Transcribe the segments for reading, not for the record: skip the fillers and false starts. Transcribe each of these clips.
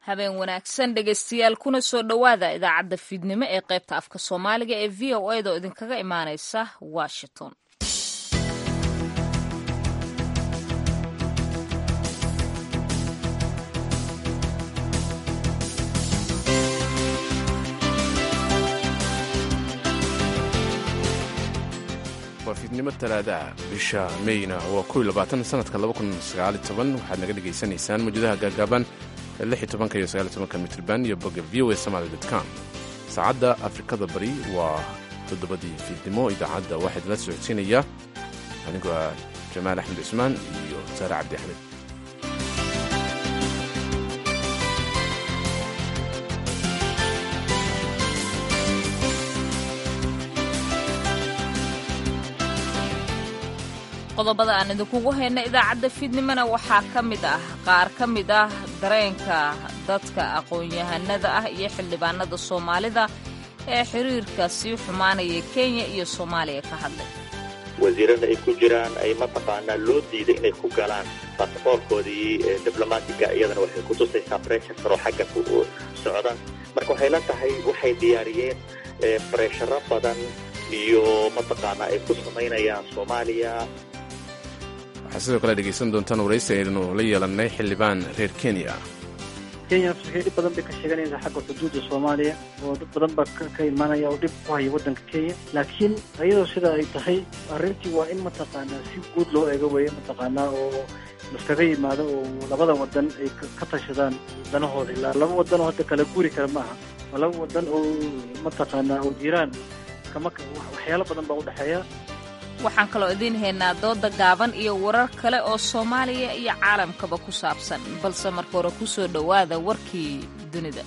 habeen wanaagsan dhegaystayaal kuna soo dhowaada idaacadda fiidnimo ee qaybta afka soomaaliga ee v o a da oo idinkaga imaanaysa washington. waa fiidnimo talaadaha bisha meyna waa 20 sanadka 2019 waxaad naga dhegaysanaysaan mawjadaha gaagaaban iyo 19 mitrban iyo bogga voasomali.com. saacadda afrikada bari waa 7 fiidnimo. idaacadda waxaa idinla socodsiinaya anigoo ah jamaal axmed cismaan iyo saare cabdi axmed. qodobada aan idinkugu hayna idaacadda fiidnimona waxaa ka mid ah qaar ka mid ah dareenka dadka aqoon-yahanada ah iyo xildhibaanada soomaalida ee xiriirka sii xumaanaya kenya iyo soomaaliya ka hadlay. wasiirada ay ku jiraan ay mataqaanaa loo diiday inay ku galaan baasaboorkoodii diblomaatiga iyadana waxay ku tusaysaa bresharo xagga ku socdaan. marka waxay la tahay waxay diyaariyeen bresharo badan iyo mataqaanaa ay ku samaynayaan soomaaliya. waxaa sidoo kale dhegaysan doontaan waraysi aynu la yeelannay xildhibaan reer kenya. kenya dhib badan bay ka sheeganaysaa xagga xuduudda soomaaliya oo dad badan baa ka imaanaya oo dhib ku haya waddanka kenya. laakiin iyadoo sidaa ay tahay arrintii waa in mataqaanaa si guud loo eego weeye mataqaanaa oo laskaga yimaado oo labada wadan ay ka tashadaan danahooda. ilaa laba wadan oo hadda kala guuri kara maaha, waa laba wadan oo mataqaanaa oo jiraan waxyaalo badan baa u dhexeeya. waxaan kaloo idiin haynaa dooda gaaban iyo warar kale oo soomaaliya iyo caalamkaba ku saabsan, balse marka hore ku soo dhowaada warkii dunida.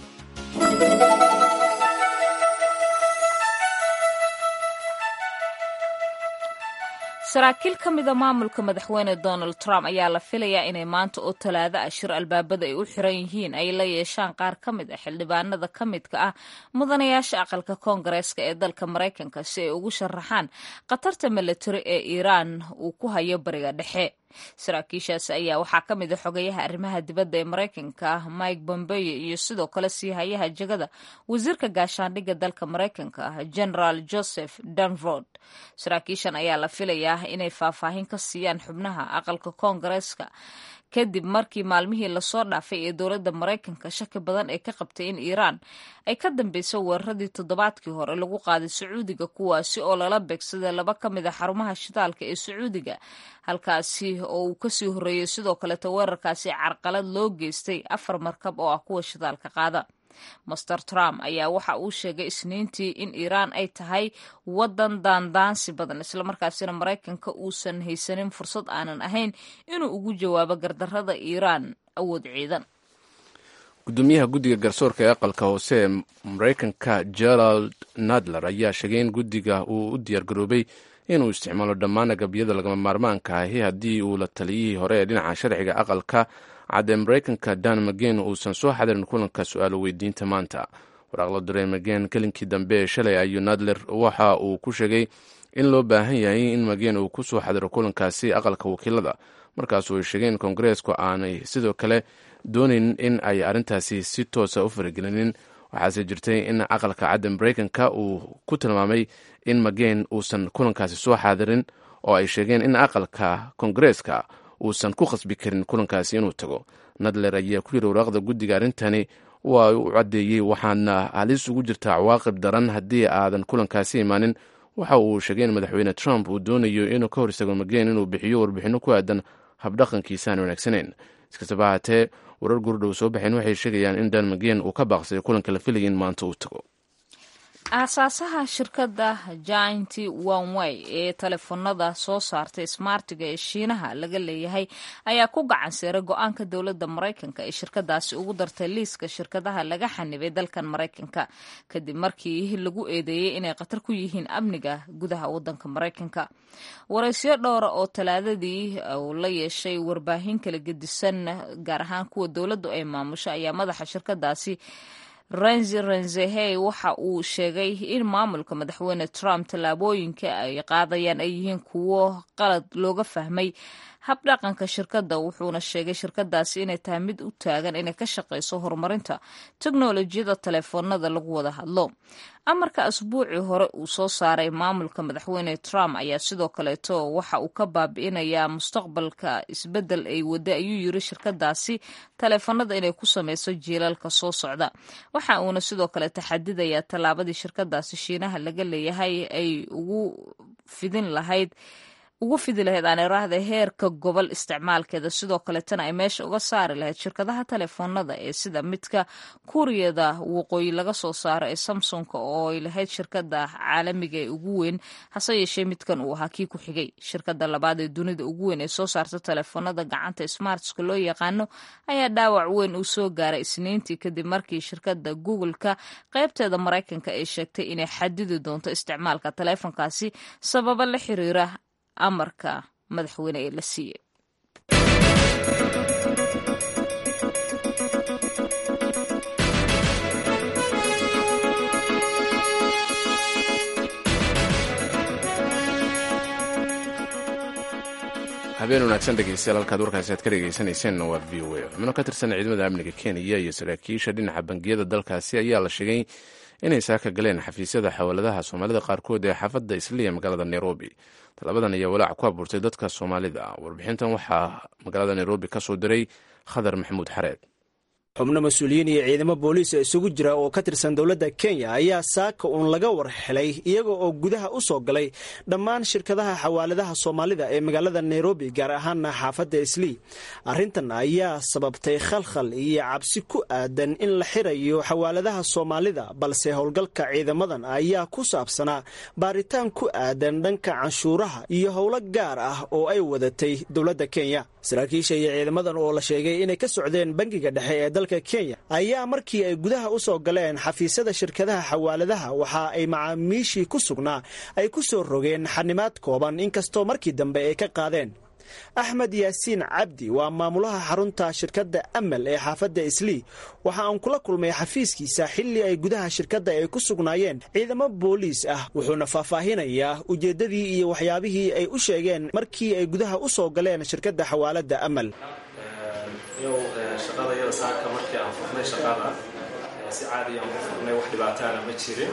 saraakiil ka mida maamulka madaxweyne Donald Trump ayaa la filayaa inay maanta oo talaado ah shir albaabada ay u xiran yihiin ay la yeeshaan qaar ka mid ah xildhibaanada ka midka ah mudanayaasha aqalka koongareeska ee dalka Maraykanka si ay ugu sharaxaan khatarta militari ee Iiraan uu ku hayo bariga dhexe. saraakiishaasi ayaa waxaa ka mid a xogayaha arrimaha dibadda ee Maraykanka Mike Pompeo iyo sidoo kale siihayaha jagada wasiirka gaashaandhigga dalka Maraykanka General Joseph Dunford. saraakiishan ayaa la filayaa inay faahfaahin ka siiyaan xubnaha aqalka koongareeska kadib markii maalmihii lasoo dhaafay ee dowladda Maraykanka shaki badan ay ka qabtay in Iiraan ay ka dambayso weeraradii toddobaadkii hore lagu qaaday Sacuudiga, kuwaasi oo lala beegsaday laba ka mid a xarumaha shidaalka ee Sacuudiga, halkaasi oo uu kasii horreeyey sidoo kaleeta weerarkaasi carqalad loo geystay 4 markab oo ah kuwa shidaalka qaada. Master Trump ayaa waxa uu sheegay Isniintii in Iiraan ay tahay wadan daandaansi badan, islamarkaasina Maraykanka uusan haysanin fursad aanan ahayn inuu ugu jawaabo gardarrada Iiraan awood ciidan. gudoomiyaha guddiga garsoorka ee aqalka hoose ee Maraykanka Gerald Nadler ayaa sheegay in guddiga uu u diyaargaroobay inuu isticmaalo dhammaan agabyada lagama maarmaanka ahi haddii uu la taliyihii hore ee dhinaca sharciga aqalka cadde Maraykanka Dan McGahn uusan soo xadirin kulanka su-aalo weydiinta maanta. waraaqla diray McGahn kelinkii dambe ee shalay ayuu Nadler waxa uu ku sheegay in loo baahan yahay in McGahn uu ku soo xadiro kulankaasi aqalka wakiilada, markaasuu ay sheegeen koongareesku aanay sidoo kale doonayn in ay arrintaasi si toosa u faragelinin. waxaase jirtay in aqalka cadde Maraykanka uu ku tilmaamay in McGahn uusan kulankaasi soo xaadirin oo ay sheegeen in aqalka koongareeska uusan ku khasbi karin kulankaasi inuu tago. Nadler ayaa ku yiri waraaqda guddiga arrintani waa u caddeeyey waxaana halis ugu jirtaa cawaaqib daran haddii aadan kulankaasi imaanin. waxa uu sheegay in madaxweyne Trump uu doonayo inuu ka hor istago McGahn inuu bixiyo warbixinno ku aadan habdhaqankiisa aan wanaagsaneyn. iskastaba haatee warar gurdhow soo baxeen waxay sheegayaan in Dan McGahn uu ka baaqsaday kulanka la filayay in maanta uu tago. aasaasaha shirkadda Giant Huawei ee telefoonada soo saartay smartiga ee Shiinaha laga leeyahay ayaa ku gacan saaray go'aanka dowladda Maraykanka ee shirkadaasi ugu dartay liiska shirkadaha laga xanibay dalkan Maraykanka kadib markii lagu eedeeyay inay khatar ku yihiin amniga gudaha waddanka Maraykanka. waraysiyo dhowra oo talaadadii uu la yeeshay warbaahin kala gedisan gaar ahaan kuwa dowladdu ay maamusho ayaa madaxa shirkadaasi Renzi Renzehe waxa uu sheegay in maamulka madaxweyne Trump tallaabooyinka ay qaadayaan ay yihiin kuwo qalad looga fahmay habdhaqanka shirkadda wuxuuna sheegay shirkadaasi inay tahay mid u taagan inay ka shaqayso horumarinta teknolojiyada taleefoonada lagu wada hadlo. amarka asbuucii hore uu soo saaray maamulka madaxweyne Trump ayaa sidoo kaleeto waxa uu ka baabi'inayaa mustaqbalka isbedel ay wada ayuu yiri shirkadaasi taleefanada inay ku sameyso jiilalka soo socda. waxa uuna sidoo kale taxadidayaa tallaabadii shirkadaasi Shiinaha laga leeyahay ay ugu fidi lahayd aan iraahdo heerka gobol isticmaalkeeda, sidoo kaleetana ay meesha uga saari lahayd shirkadaha taleefoonada ee sida midka Kuuriyada waqooyi laga soo saaro ee Samsung oo ay lahayd shirkada caalamiga ee ugu weyn, hase yeeshee midkan uu ahaa kii ku xigay. shirkada labaad ee dunida ugu weyn ee soo saarta taleefoonada gacanta smartska loo yaqaano ayaa dhaawac weyn uu soo gaaray Isniintii kadib markii shirkada Google-ka qaybteeda Mareykanka ay sheegtay inay xadidi doonto isticmaalka taleefankaasi sababo la xiriira amarka madaxweyne ee la siiyey. habeen wanaagsan dhegeystayaal, halkaad warkaasi aad ka dhegeysaneyseen waa v o a. xubno ka tirsan ciidamada amniga Kenya iyo saraakiisha dhinaca bangiyada dalkaasi ayaa la sheegay inay saaka galeen xafiisyada xawaaladaha Soomaalida qaarkood ee xaafadda Islii magaalada Nairobi. talabadan ayaa walaac ku abuurtay dadka Soomaalida. warbixintan waxaa magaalada Nairobi ka soo diray Khadar Maxamuud Xareed. xubno mas-uuliyiin iyo ciidamo booliis isugu jira oo ka tirsan dowladda Kenya ayaa saaka uun laga war helay iyaga oo gudaha u soo galay dhammaan shirkadaha xawaaladaha Soomaalida ee magaalada Nairobi, gaar ahaana xaafadda Islii. arrintan ayaa sababtay khalkhal iyo cabsi ku aadan in la xirayo xawaaladaha Soomaalida, balse howlgalka ciidamadan ayaa ku saabsanaa baaritaan ku aadan dhanka canshuuraha iyo howlo gaar ah oo ay wadatay dowladda Kenya. saraakiisha iyo ciidamadan oo la sheegay inay ka socdeen bangiga dhexe ee dalka Kenya ayaa markii ay gudaha u soo galeen xafiisyada shirkadaha xawaaladaha waxa ay macaamiishii ku sugnaa ay ku soo rogeen xanimaad kooban, inkastoo markii dambe ay ka qaadeen. Axmed Yaasiin Cabdi waa maamulaha xarunta shirkadda Amal ee xaafadda Islii. waxa aan kula kulmay xafiiskiisa xilli ay gudaha shirkadda ay ku sugnaayeen ciidamo booliis ah, wuxuuna faahfaahinayaa ujeedadii iyo waxyaabihii ay u sheegeen markii ay gudaha u soo galeen shirkadda xawaaladda Amal. shaqadayada saaka markii aan furnay shaqada si caadi aan u furnay, wax dhibaatana ma jirin.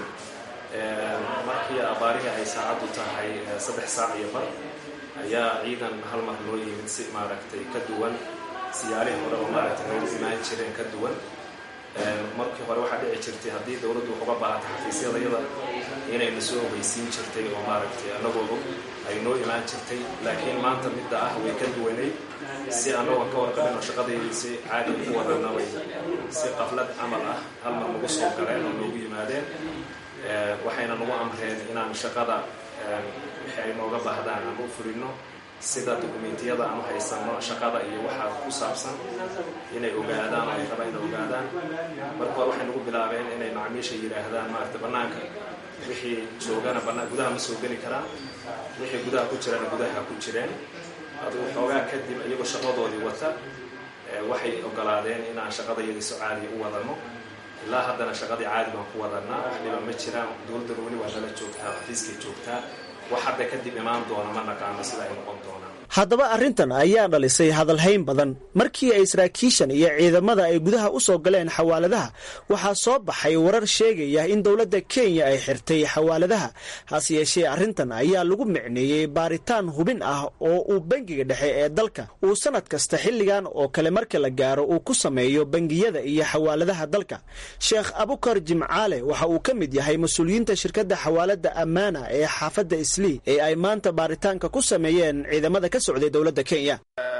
markii abaarihi ay saacadu tahay 3 saac iyo bar ayaa ciidan hal mar loo yimid si maaragtay ka duwan siyaalihi hore oo maaragtay loo imaan jireen ka duwan. markii hore waxaa dhici jirtay haddii dowladdu uga baahato xafiisyadayada inay na soo ogeysiin jirtay oo maaragtay annagoodu ay noo imaan jirtay, laakiin maanta midda ah way ka duwanay. si annagoo ka warqabin oo shaqadaydi si caadi ku wadana way si qaflad camal ah hal mar nagu soo galeen oo noogu yimaadeen. waxayna nagu amreen inaan shaqada wixii ay nooga baahdaan aan u furino, sida dokumentiyada aan u haysano shaqada iyo waxa ku saabsan inay ogaadaan oo ay rabaan inay ogaadaan. marka waxay nagu bilaabeen inay macaamiisha yiraahdaan maaragtay bannaanka wixii joogana gudaha ma soo geli karaan, wixii gudaha ku jirana gudaha ku jireen. aduu xoogaa kadib iyagoo shaqadoodii wata waxay ogolaadeen inaan shaqadayadii si caadi u wadano. ilaa haddana shaqadii caadi baan ku wadanaa, wax dhiba ma jiraan. dowladdan weli waa nala joogtaa, xafiiskay joogtaa. wax hadda kadib imaan doona ma naqaano sida ay noqon doonaan. haddaba arrintan ayaa dhalisay hadalhayn badan. markii ay saraakiishan iyo ciidamada ay gudaha u soo galeen xawaaladaha, waxaa soo baxay warar sheegaya in dowladda Kenya ay xirtay xawaaladaha. hase yeeshee arrintan ayaa lagu micneeyey baaritaan hubin ah oo uu bangiga dhexe ee dalka uu sanad kasta xilligan oo kale marka la gaaro uu ku sameeyo bangiyada iyo xawaaladaha dalka. Sheekh Abukar Jimcaale waxa uu ka mid yahay mas-uuliyiinta shirkadda xawaaladda Amana ee xaafadda Islii ee ay maanta baaritaanka ku sameeyeen ciidamada ka socday dowladda Kenya.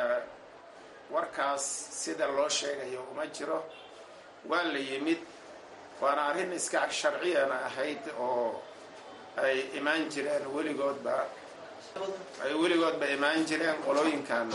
warkaas sida loo sheegayo uma jiro. waa la yimid, waana arrin iska sharciyana ahayd oo ay imaan jireen weligoodba imaan jireen qolooyinkan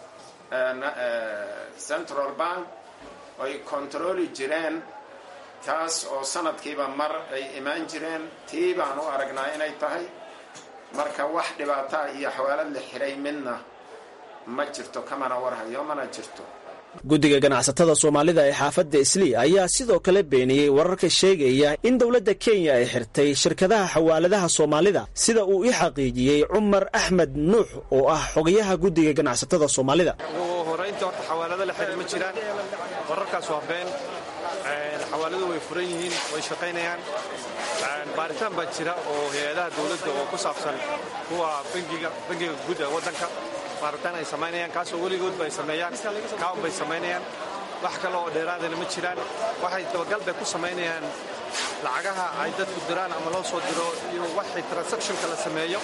Central Bank ay kontrooli jireen, taas oo sanadkiiba mar ay imaan jireen. tii baan u aragnaa inay tahay. marka wax dhibaataa iyo xawaalad la xiray midna ma jirto, kamana warhayo mana jirto. guddiga ganacsatada soomaalida ee xaafadda islii ayaa sidoo kale beeniyey wararka sheegaya in dowladda kenya ay xirtay shirkadaha xawaaladaha soomaalida sida uu i xaqiijiyey cumar axmed nuux oo ah xogayaha guddiga ganacsatada soomaalida. ugu horeynta horta xawaalado la xidhi ma jiraan, wararkaas waa been. xawaaladu way furan yihiin, way shaqaynayaan. baaritaan baa jira oo hay-adaha dowladda oo ku saabsan kuwa bangiga guud ee waddanka baaritaan ay samaynayaan, kaasoo weligoodba ay sameeyaan, kaaun bay samaynayaan. wax kale oo dheeraadana ma jiraan. waxay dabagal bay ku samaynayaan lacagaha ay dadku diraan ama loo soo diro iyo waxay transactionka la sameeyo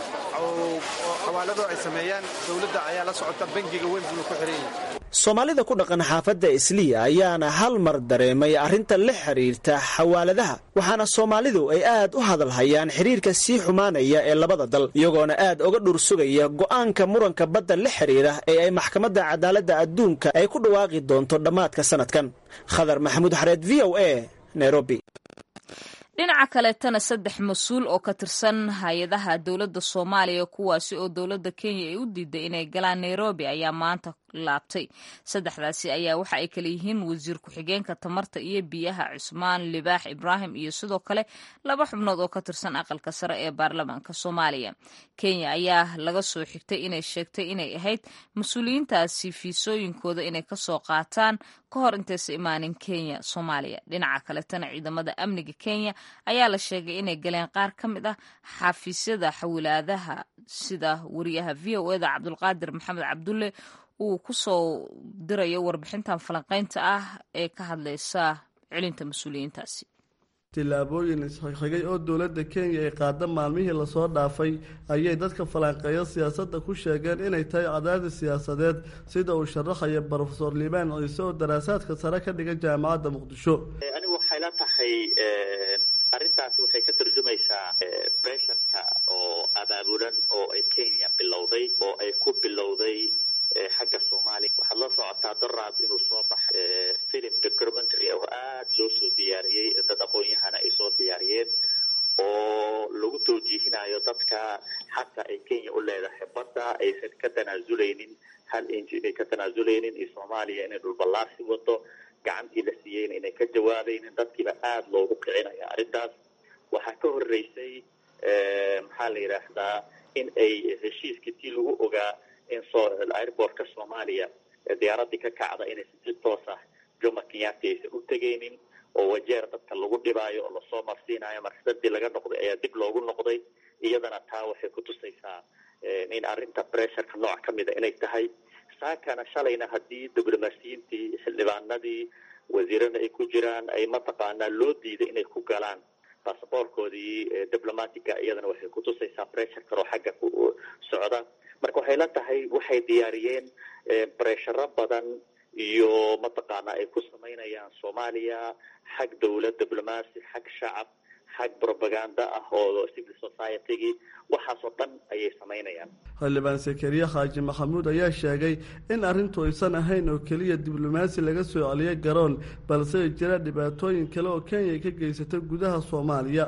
oo xawaaladu ay sameeyaan. dowladda ayaa la socota, bangiga weyn buu ku xiran yahay. soomaalida ku dhaqan xaafadda islii ayaana hal mar dareemay arrinta la xiriirta xawaaladaha, waxaana soomaalidu ay aad u hadalhayaan xiriirka sii xumaanaya ee labada dal, iyagoona aad uga dhursugaya go'aanka muranka badda la xiriira ee ay maxkamadda cadaaladda adduunka ay ku dhawaaqi doonto dhammaadka sanadkan. khadar maxamuud xareed, v o a, nairobi. dhinaca kaleetana 3 mas-uul oo ka tirsan hay-adaha dowladda soomaaliya kuwaasi oo dowladda kenya ay u diiday inay galaan nairobi ayaa maanta laabtay. 3daasi ayaa waxa ay kala yihiin wasiir ku-xigeenka tamarta iyo biyaha cusmaan libaax ibraahim iyo sidoo kale 2 xubnood oo ka tirsan aqalka sare ee baarlamaanka soomaaliya. kenya ayaa laga soo xigtay inay sheegtay inay ahayd mas-uuliyiintaasi fiisooyinkooda inay kasoo qaataan ka hor intaysa imaanin kenya soomaaliya. dhinaca kaletana ciidamada amniga kenya ayaa la sheegay inay galeen qaar ka mid ah xafiisyada xawilaadaha sida wariyaha v o eda cabdulqaadir maxamed cabdulle uu ku soo dirayo warbixintan falanqaynta ah ee ka hadlaysa celinta mas-uuliyiintaasi. tillaabooyin isxigxigay oo dowladda kenya ay qaada maalmihii lasoo dhaafay ayay dadka falanqeeya siyaasadda ku sheegeen inay tahay cadaadis siyaasadeed, sida uu sharaxaya brofesor liibaan ciise oo daraasaadka sare ka dhiga jaamacadda muqdisho. anigu waxay la tahay arrintaasi waxay ka tarjumaysaa pressurka oo abaabulan oo ay kenya bilowday oo ay ku bilowday xagga soomaaliya. waxaad la socotaa daraad inuu soo baxay film documentary oo aad loo soo diyaariyey, dad aqoon-yahana ay soo diyaariyeen oo lagu tawjiihinayo dadka xaqa ay kenya u leedahay badda aysan ka tanaasuleynin, hal inji ay ka tanaasuleynin, iyo soomaaliya inay dhulballaarsi wado, gacantii la siiyeen inay ka jawaabaynin. dadkiiba aad loogu kicinaya arrintaas. waxaa ka horeysay maxaa la yidhaahdaa in ay heshiiskii tii lagu ogaa in airportka soomaaliya diyaaradii ka kacda inaysan si toos ah Jomo Kenyatta aysan u tegaynin oo wajeer dadka lagu dhibaayo oo lasoo marsiinayo. marsadii laga noqday ayaa dib loogu noqday. iyadana taa waxay ku tusaysaa in arrinta pressurka nooc ka mida inay tahay. saakana shalayna haddii diblomaasiyiintii, xildhibaanadii, wasiirana ay ku jiraan ay mataqaanaa loo diiday inay ku galaan baasaboorkoodii diblomaatiga, iyadana waxay ku tusaysaa pressurka oo xagga ku socda. marka waxay la tahay waxay diyaariyeen bresharo badan iyo mataqaanaa ay ku samaynayaan soomaaliya, xag dowlad, diblomaasi, xag shacab, xag propaganda ah oo civil society-gii, waxaasoo dhan ayay samaynayaan. xildhibaan sakariya xaaji maxamuud ayaa sheegay in arrintu aysan ahayn oo keliya diblomaasi laga soo celiyay garoon, balse ay jiraan dhibaatooyin kale oo kenya ka geysatay gudaha soomaaliya.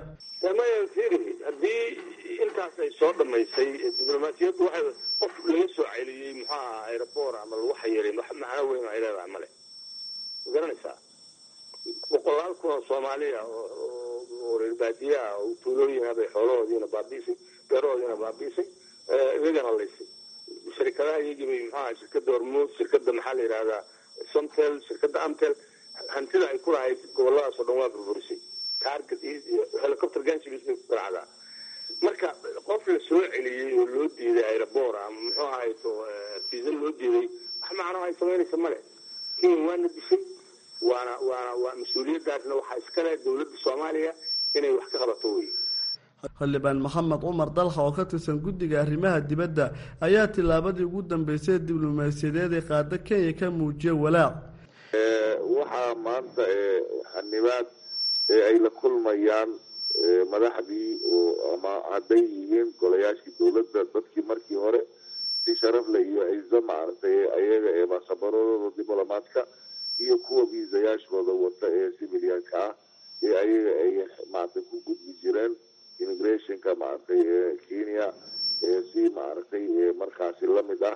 intaas ay soo dhamaysay diblomaasiyaddu waxay qof laga soo celiyey muxuaha aeroport ama lagu xayiray wax macno weyn ay leedahay male. ma garanaysaa 100,000 kun oo soomaaliya oo reer baadiyaha oo tuulooyina bay xoolahoodiina baabiisay, beerahoodiina baabiisay, iyagana laysay. shirkadaha iyagii bay muxuaha shirkadda hormuud, shirkadda maxaa la yidhahdaa somtel, shirkadda amtel, hantida ay ku lahayd goboladaas oo dhan waa burburisay. target iyo helicopter ganshibis bay ku garacdaa. marka qof la soo celiyey oo loo diiday aeroport ama muxuu ahayto fiisa loo diiday wax macno ay samaynaysa male. kenya waana dishay, waa mas-uuliyaddaasna waxaa iskale dowladda soomaaliya inay wax ka qabato wey. xildhibaan maxamed cumar dalxa oo ka tirsan guddiga arrimaha dibadda ayaa tillaabadii ugu dambeysay diblomaasiyadeed ee qaada kenya ka muujiyay walaac. waxaa maanta xanibaad ay la kulmayaan madaxdii oo ama hadday yihiin golayaashii dowladda, dadkii markii hore si sharaf leh iyo cizo maaragtay ayaga ee baasaboorradooda diblomaadka iyo kuwa viisayaashooda wata ee civilianka ah ee ayaga ay maaragtay ku gudbi jireen immigrationka maaragtay Kenya si maaragtay markaasi lamid ah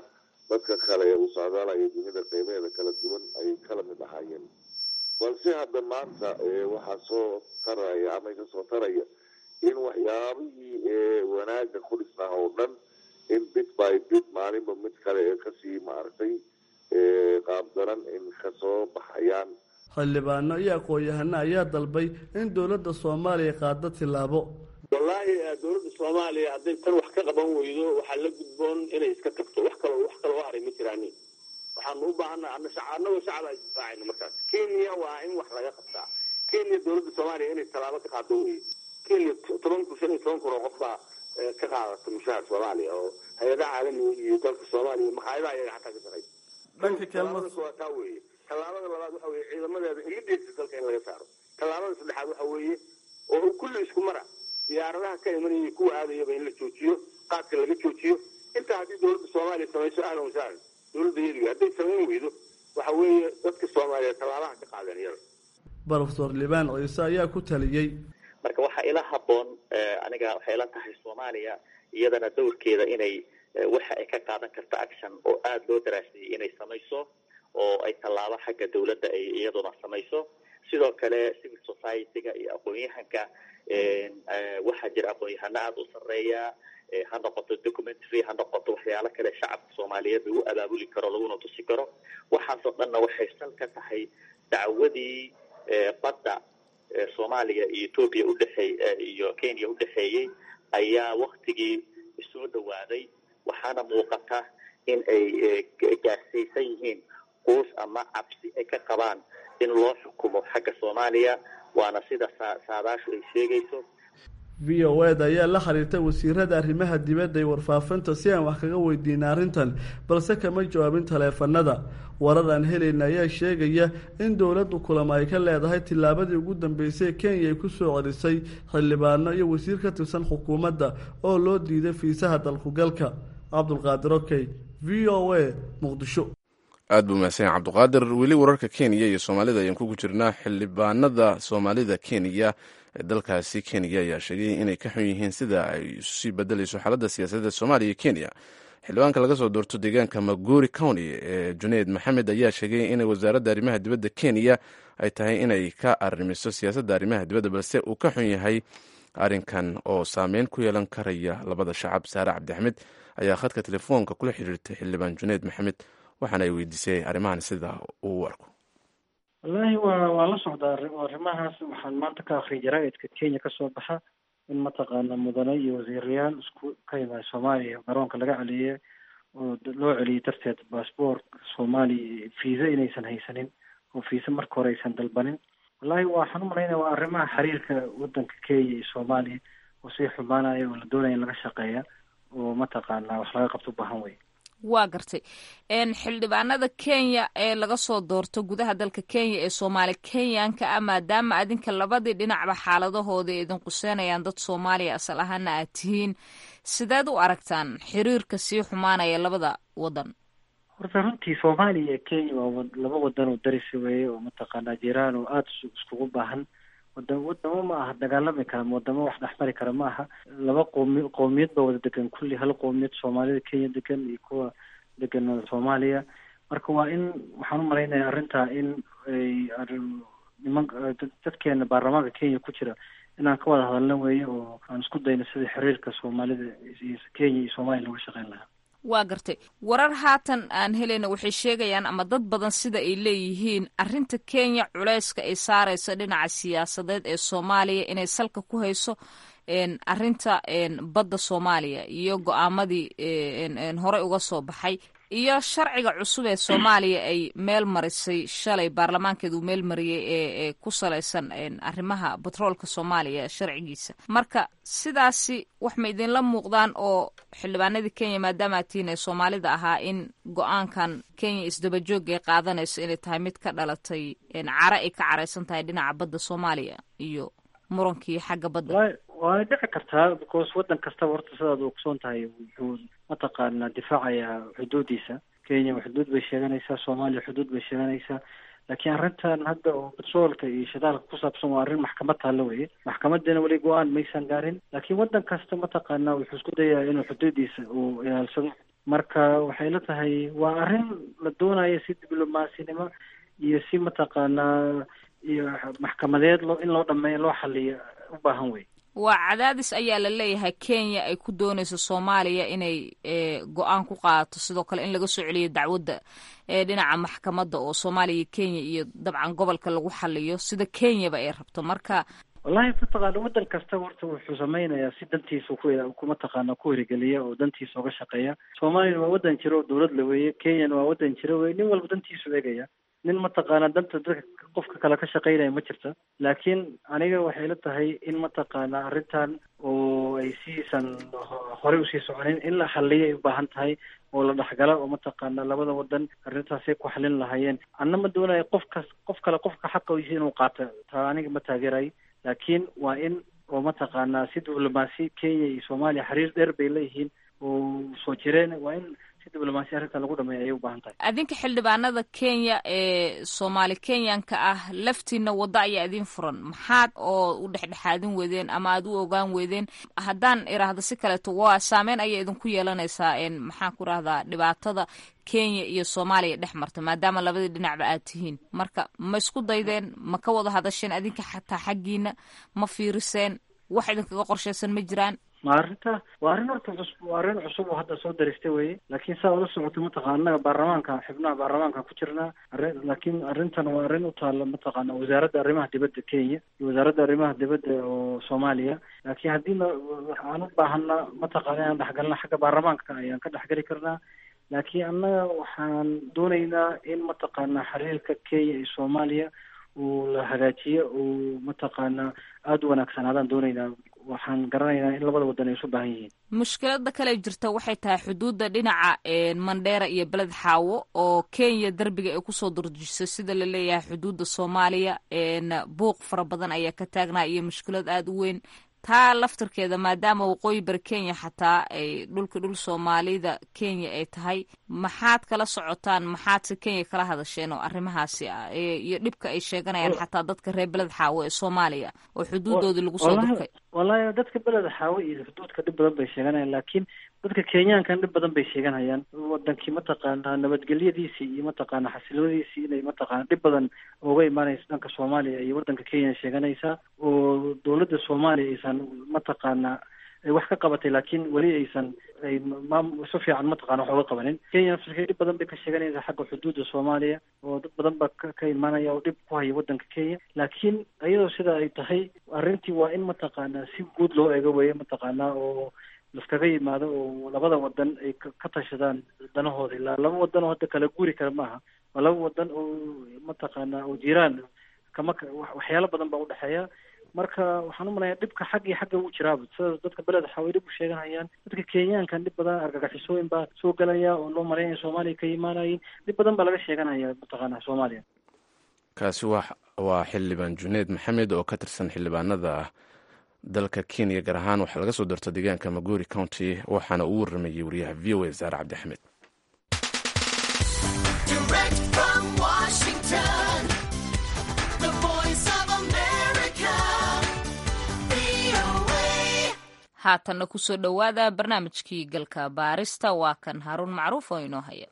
dadka kale ee u socdaalaya dunida qeybeeda kala duwan ayay kala mid ahaayeen. balse hadda maanta waxaa soo taraya ama ka soo taraya in waxyaabihii wanaaga ku dhisnaa oo dhan in bit by bit maalinba mid kale ee kasii maaragtay qaabdaran in kasoo baxayaan. xildhibaano iyo aqoon-yahano ayaa dalbay in dowladda soomaaliya qaado tilaabo. wallaahi dowladda soomaaliya hadday tan wax ka qaban weydo waxaa la gudboon inay iska tagto wax kaloo haray ma jiraanin. waxaanu u baahannaha annagoo shacaba isdifaacayno markaas. kenya waa in wax laga qabtaa. kenya dowladda soomaaliya inay tallaabo ka qaado weye. kenya 15,000 oo qof baa ka qaadata mushaar soomaaliya oo hay-adaha caalamiga iyo dalka soomaaliya maqaayadaha iyaga xataa ka shaqaysa. dhanka kalena waa taa weeye. tallaabada labaad waxa weeye ciidamadeeda immediately dalka in laga saaro. tallaabada saddexaad waxa weeye oo kulli isku mara diyaaradaha ka imanaya kuwa aadayaba in la joojiyo, qaadka laga joojiyo. intaa haddii dowladda soomaaliya samayso ahlan wasahlan. dowladda iyadu hadday samayn weydo waxa weeye dadka soomaaliya tallaabaha ka qaadeen iyada. Professor Liibaan Ciise ayaa ku taliyey. marka waxaa ila haboon aniga waxay ila tahay Soomaaliya iyadana dowrkeeda inay waxa ay ka qaadan karto action oo aad loo daraasiyay inay samayso oo ay tallaabo xagga dawladda ay iyaduna samayso. sidoo kale civil society-ga iyo aqoon-yahanka waxaa jira aqoon-yahano aad u sarreeya ha noqoto documentary ha noqoto waxyaalo kale shacabka Soomaaliyeed lagu abaabuli karo laguna tusi karo. waxaasoo dhanna waxay sal ka tahay dacwadii badda Soomaaliya iyo Ethiopia u dhaxay iyo Kenya u dhaxeeyay ayaa waqtigii soo dhawaaday. waxaana muuqata in ay gaarsiisan yihiin qoys ama cabsi ay ka qabaan in loo xukumo xagga Soomaaliya waana sida saadaashu ay sheegayso. VOA ayaa la xiriirtay wasiirada arrimaha dibadda iyo warfaafinta si aan wax kaga weydiin arrintan balse kama jawaabin taleefanada. warar aan helayna ayaa sheegaya in dowladdu kulamo ay ka leedahay tilaabadii ugu dambeysay Kenya ay ku soo celisay xildhibaano iyo wasiir ka tirsan xukuumadda oo loo diiday fiisaha dalku-galka. Cabdulqaadir Okey, VOA, Muqdisho. aad buu mahadsan Cabdulqaadir. weli wararka Kenya iyo Soomaalida ayaan ku jirnaa. xildhibaanada Soomaalida Kenya ee dalkaasi Kenya ayaa sheegay inay ka xun yihiin sida ay isu sii bedelayso xaaladda siyaasadeed Soomaaliya iyo Kenya. xildhibaanka laga soo doorto deegaanka Maguri County ee Junayd Maxamed ayaa sheegay in wasaaradda arrimaha dibadda Kenya ay tahay inay ka arrimiso siyaasadda arrimaha dibadda balse uu ka xun yahay arrinkan oo saameyn ku yeelan karaya labada shacab. Saare Cabdi Axmed ayaa khadka telefoonka kula xiriirtay xildhibaan Junayd Maxamed waxaana ay weydiisay arrimahan sida uu u arko. wallaahi waa la socdaa arrimahaas. waxaan maanta ka akhriya jaraa'idka Kenya ka soo baxa in mataqaana mudane iyo wasiirayaal isku ka yimaada Soomaaliya garoonka laga celiyay oo loo celiyay darteed baasboor Soomaaliya fiisa inaysan haysanin oo fiisa marka hore aysan dalbanin. wallaahi waxaan u malaynaya waa arrimaha xiriirka wadanka Kenya iyo Soomaaliya oo sii xumaanaya oo la doonaya in laga shaqeeya oo mataqaana wax laga qabto u baahan wey. waa gartay xildhibaanada Kenya ee laga soo doorto gudaha dalka Kenya ee Soomaali Kenyanka maadaama adinka labadii dhinacba xaaladahooda idin quseynayaan dad Soomaaliya asal ahaana aad tihiin sideed u aragtaan xiriirka sii xumaanaya labada wadan? horta runtii Soomaaliya iyo Kenya waa laba wadan oo daris weeye oo mataqaana jiraan oo aad iskugu baahan. wadamo ma aha dagaalami kara wadamo wax dhexmari kara ma aha. laba qoomiyad baa wada degan kulli hal qoomiyad Soomaalida Kenya degan iyo kuwa degan Soomaaliya. marka waa in waxaan u malaynayaa arrintaa in dadkeena baarlamaanka Kenya ku jira inaan ka wada hadalna weeye oo aan isku dayno sidii xiriirka Soomaalida iyo Kenya iyo Soomaaliya looga shaqeyn lahaa. waa gartay warar haatan aan helayna waxay sheegayaan ama dad badan sida ay leeyihiin arrinta Kenya culeyska ay saarayso dhinaca siyaasadeed ee Soomaaliya inay salka ku hayso arrinta badda Soomaaliya iyo go'aamadii hore uga soo baxay iyo sharciga cusub ee Soomaaliya ay meel marisay shalay baarlamaankeedu meel mariyay ee ku saleysan arrimaha batroolka Soomaaliya sharcigiisa. marka sidaasi wax ma idin la muuqdaan oo xildhibaanada Kenya maadaama tiinay Soomaalida ahaa in go'aankan Kenya isdaba joog ay qaadanayso inay tahay mid ka dhalatay cara ay ka careysan tahay dhinaca badda Soomaaliya iyo murankii xagga badda? waa dhici kartaa because wadan kasta horta sidaad ogsoon tahay wuxuu mataqaana difaacaya xuduudiisa. Kenya xuduud bay sheeganaysaa, Soomaaliya xuduud bay sheeganaysaa, laakiin arrintan hadda oo petroolka iyo shidaalka ku saabsan waa arrin maxkamad taalla weeye. maxkamadana weli go-aan maysan gaarin, laakiin wadan kasta mataqaana wuxuu isku dayaa inuu xuduudiisa uu ilaalsado marka waxay la tahay waa arrin la doonaya si diblomasinimo iyo si mataqaanaa iyo maxkamadeed in loo dhameeyo loo xaliyo u baahan wey. waa cadaadis ayaa la leeyahay Kenya ay ku doonayso Soomaaliya inay go'aan ku qaadato sidoo kale in laga soo celiyo dacwadda dhinaca maxkamadda oo Soomaaliya Kenya iyo dabcan gobolka lagu xaliyo sida Kenya ba ay rabto. marka wallahi mataqaana wadan kasta horta wuxuu samaynayaa si dantiisa ku mataqaana ku hirgeliya oo dantiisa uga shaqeeya. Soomaaliya waa wadan jiro oo dawlad la weeye, Kenya waa wadan jiro weeye, nin walba dantiisu eegaya. nin mataqaana danta dadka qofka kale ka shaqeynaya ma jirta. laakiin aniga waxay la tahay in mataqaana arrintan oo ay siisan horey usii soconin in la xaliyo ay u baahan tahay oo la dhexgala oo mataqaana labada wadan arrintaasay ku xalin lahaayeen. anna ma doonayo qof kale qofka xaqa u yihiin inuu qaato, taa aniga ma taageeray. laakiin waa in oo mataqaana si diblomaasi Kenya iyo Soomaaliya xiriir dheer bay leeyihiin oo soo jireen, waa in si diblomaasi arrinta lagu dhameeyo ayay u baahan tahay. adinka xildhibaanada Kenya ee Soomaali Kenyanka ah laftiina wada ayaa idin furan, maxaad oo u dhexdhexaadin weedeen ama aad u ogaan weedeen? haddaan iraahdo si kaleeto waa saameyn ayay idinku yeelanaysaa maxaan ku rahdaa dhibaatada Kenya iyo Soomaaliya dhex marta maadaama labadii dhinacba aad tihiin. marka ma isku daydeen, ma ka wada hadasheen adinka xataa xaggiina ma fiiriseen, wax idinkaga qorshaysan ma jiraan? ma arrinta waa arrin horta waa arrin cusub oo hadda soo daristay weye. laakiin saa ula socoto mataqaana annaga baarlamaanka xubnaha baarlamaanka ku jirnaa laakiin arrintan waa arrin u taalla mataqaana wasaaradda arrimaha dibadda Kenya iyo wasaaradda arrimaha dibadda oo Soomaaliya. laakiin haddiina waxaan u baahanaa mataqaana inaan dhexgalna xagga baarlamaanka ayaan ka dhexgali karnaa. laakiin annaga waxaan doonaynaa in mataqaana xiriirka Kenya iyo Soomaaliya uu la hagaajiyo uu mataqaana aada u wanaagsanaadaan doonaynaa. waxaan garanaynaa in labada wadan ay isu baahan yihiin. mushkilada kale jirta waxay tahay xuduudda dhinaca Mandera iyo Beled Xaawo oo Kenya darbiga ay kusoo durjisay sida la leeyahay xuduudda Soomaaliya. buuq fara badan ayaa ka taagnaa iyo mushkilad aada u weyn. taa laftirkeeda maadaama waqooyi bari Kenya xataa ay dhul Soomaalida Kenya ay tahay, maxaad kala socotaan, maxaad si Kenya kala hadasheen oo arrimahaasi iyo dhibka ay sheeganayaan xataa dadka reer Beled Xaawo ee Soomaaliya oo xuduudoodii lagu soo durkay? wallahi dadka Beled Xaawo iyo xuduudka dhib badan bay sheeganayaan, laakiin dadka Kenyaankan dhib badan bay sheeganayaan. wadankii mataqaana nabadgelyadiisii iyo mataqaana xasiloodiisii inay mataqaana dhib badan uga imaanaysa dhanka Soomaaliya iyo wadanka Kenya sheeganaysaa oo dawladda Soomaaliya aysan mataqaana ay wax ka qabatay laakiin weli aysan si fiican mataqaana wax uga qabanin. Kenya nafsirkeeda dhib badan bay ka sheeganaysaa xagga xuduudda Soomaaliya oo dad badan baa ka imaanaya oo dhib ku haya wadanka Kenya. laakiin iyadoo sida ay tahay arrintii waa in mataqaana si guud loo eego weeye mataqaana oo laskaga yimaado oo labada wadan ay ka tashadaan danahooda. ilaa laba wadan oo hadda kala guuri kara maaha, waa laba wadan oo mataqaana oo jiraan waxyaalo badan baa udhexeeya. marka waxaan u malayaa dhibka xagga uu jiraaba sida dadka Beled Xaawo dhib u sheeganayaan. dadka Kenyaankan dhib badan argagixisooyin baa soo galaya oo loo maleeyo Soomaaliya ka yimaanayeen. dhib badan baa laga sheeganaya mataqaana Soomaaliya. kaasi waa xildhibaan Junayd Maxamed oo ka tirsan xildhibaanada dalka Kenya, gaar ahaan waxaa laga soo doorta deegaanka Maguri County, waxaana uu waramayay wariyaha VOA Zahra Cabdi Axmed. haatanna kusoo dhowaada barnaamijkii galka baarista. waa kan Haruun Macruuf oo inoo haya.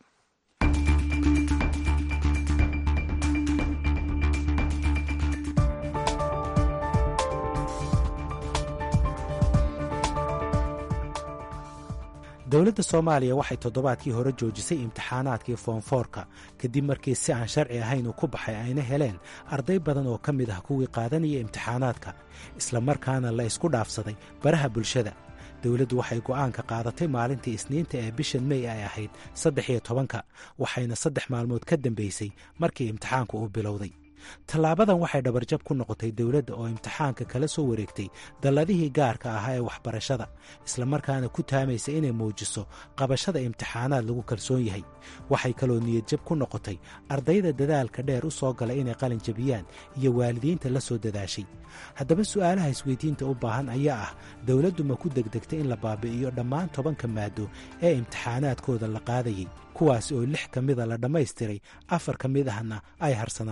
dowladda Soomaaliya waxay toddobaadkii hore joojisay imtixaanaadkii foomfoorka kadib markii si aan sharci ahayn uu ku baxay ayna heleen arday badan oo ka mid ah kuwii qaadanaya imtixaanaadka, isla markaana la isku dhaafsaday baraha bulshada. dowladdu waxay go'aanka qaadatay maalintii Isniinta ee bishan May ay ahayd 13, waxayna 3 maalmood ka dambaysay markii imtixaanku uu bilowday. tallaabadan waxay dhabarjab ku noqotay dowladda oo imtixaanka kala soo wareegtay dalladihii gaarka ahaa ee waxbarashada, isla markaana ku taamaysa inay muujiso qabashada imtixaanaad lagu kalsoon yahay. waxay kaloo niyadjab ku noqotay ardayda dadaalka dheer u soo galay inay qalin jabiyaan iyo waalidiinta la soo dadaashay. haddaba su'aalaha isweydiinta u baahan ayaa ah, dowladdu ma ku degdegtay in la baabi'iyo dhammaan 10 maado ee imtixaanaadkooda la qaadayay, kuwaas oo 6 ka mida la dhammaystiray, 4 ka mid ahna ay harsanaayeen.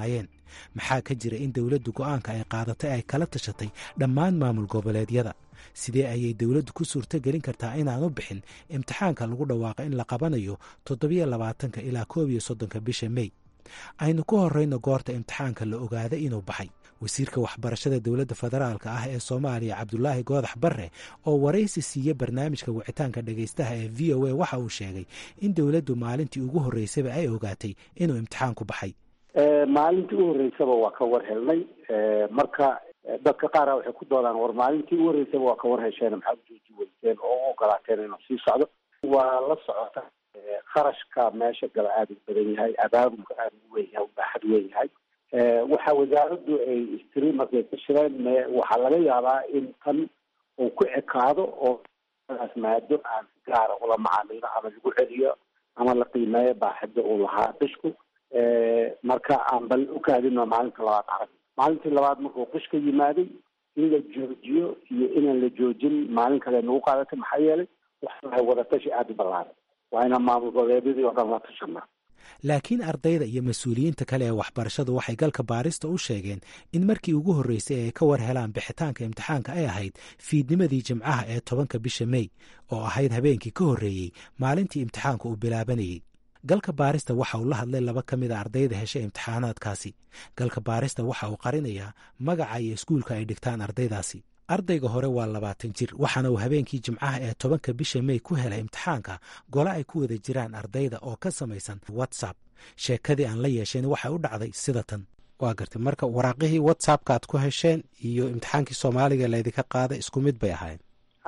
maxaa ka jira in dowladdu go'aanka ay qaadatay ay kala tashatay dhammaan maamul goboleedyada sidee ayay dowladdu ku suurtogelin kartaa inaanu bixin imtixaanka lagu dhawaaqo in la qabanayo 27 ilaa 31 bisha May. aynu ku horrayno goorta imtixaanka la ogaaday inuu baxay. wasiirka waxbarashada dowladda federaalka ah ee Soomaaliya Cabdulaahi Goodax Barre oo waraysi siiyey barnaamijka wicitaanka dhagaystaha ee VOA waxa uu sheegay in dowladdu maalintii ugu horreysaba ay ogaatay inuu imtixaanku baxay. maalintii ugu horreysaba waa ka war helnay, marka dadka qaar waxay ku doodaan war maalintii ugu horreysaba waa ka war hesheen, maxaa jooji weyseen oo u ogolaateen inuu sii socdo. waa la socota kharashka meesha gala aada u badan yahay, abaabulka aada u weyn yahay, u baaxad weyn yahay. waxa wasaaraddu ay istiri markay ka shireen waxaa laga yaabaa in tan uu ku ekaado oo daas maado aan si gaara ula macaamilo ama lagu celiyo ama la qiimeeyo baaxadda uu lahaa qishku. marka aan bal u kaadino maalinta labaad arag. maalintii labaad markuu qishka yimaaday in la joojiyo iyo inaan la joojin maalin kale nagu qaadatay, maxaa yeelay waxay wadatashi aada u ballaaran. waa inaan maamul goboleedyadii oo dhan la tashana. laakiin ardayda iyo mas-uuliyiinta kale ee waxbarashadu waxay galka baarista u sheegeen in markii ugu horreysay ay ka war helaan bixitaanka imtixaanka ay ahayd fiidnimadii jimcaha ee 10 bisha May oo ahayd habeenkii ka horreeyey maalintii imtixaanka uu bilaabanayay. galka baarista waxa uu la hadlay 2 ka mid a ardayda heshay imtixaanaadkaasi. galka baarista waxa uu qarinayaa magaca iyo iskuulka ay dhigtaan ardaydaasi. ardayga hore waa 20 jir, waxaana uu habeenkii jimcaha ee 10 bisha May ku helay imtixaanka gole ay ku wada jiraan ardayda oo ka samaysan WhatsApp. sheekadii aan la yeesheen waxay u dhacday sida tan. waa gartay marka waraaqihii WhatsAppka aad ku hesheen iyo imtixaankii Soomaaliga laydinka qaaday isku mid bay ahayn.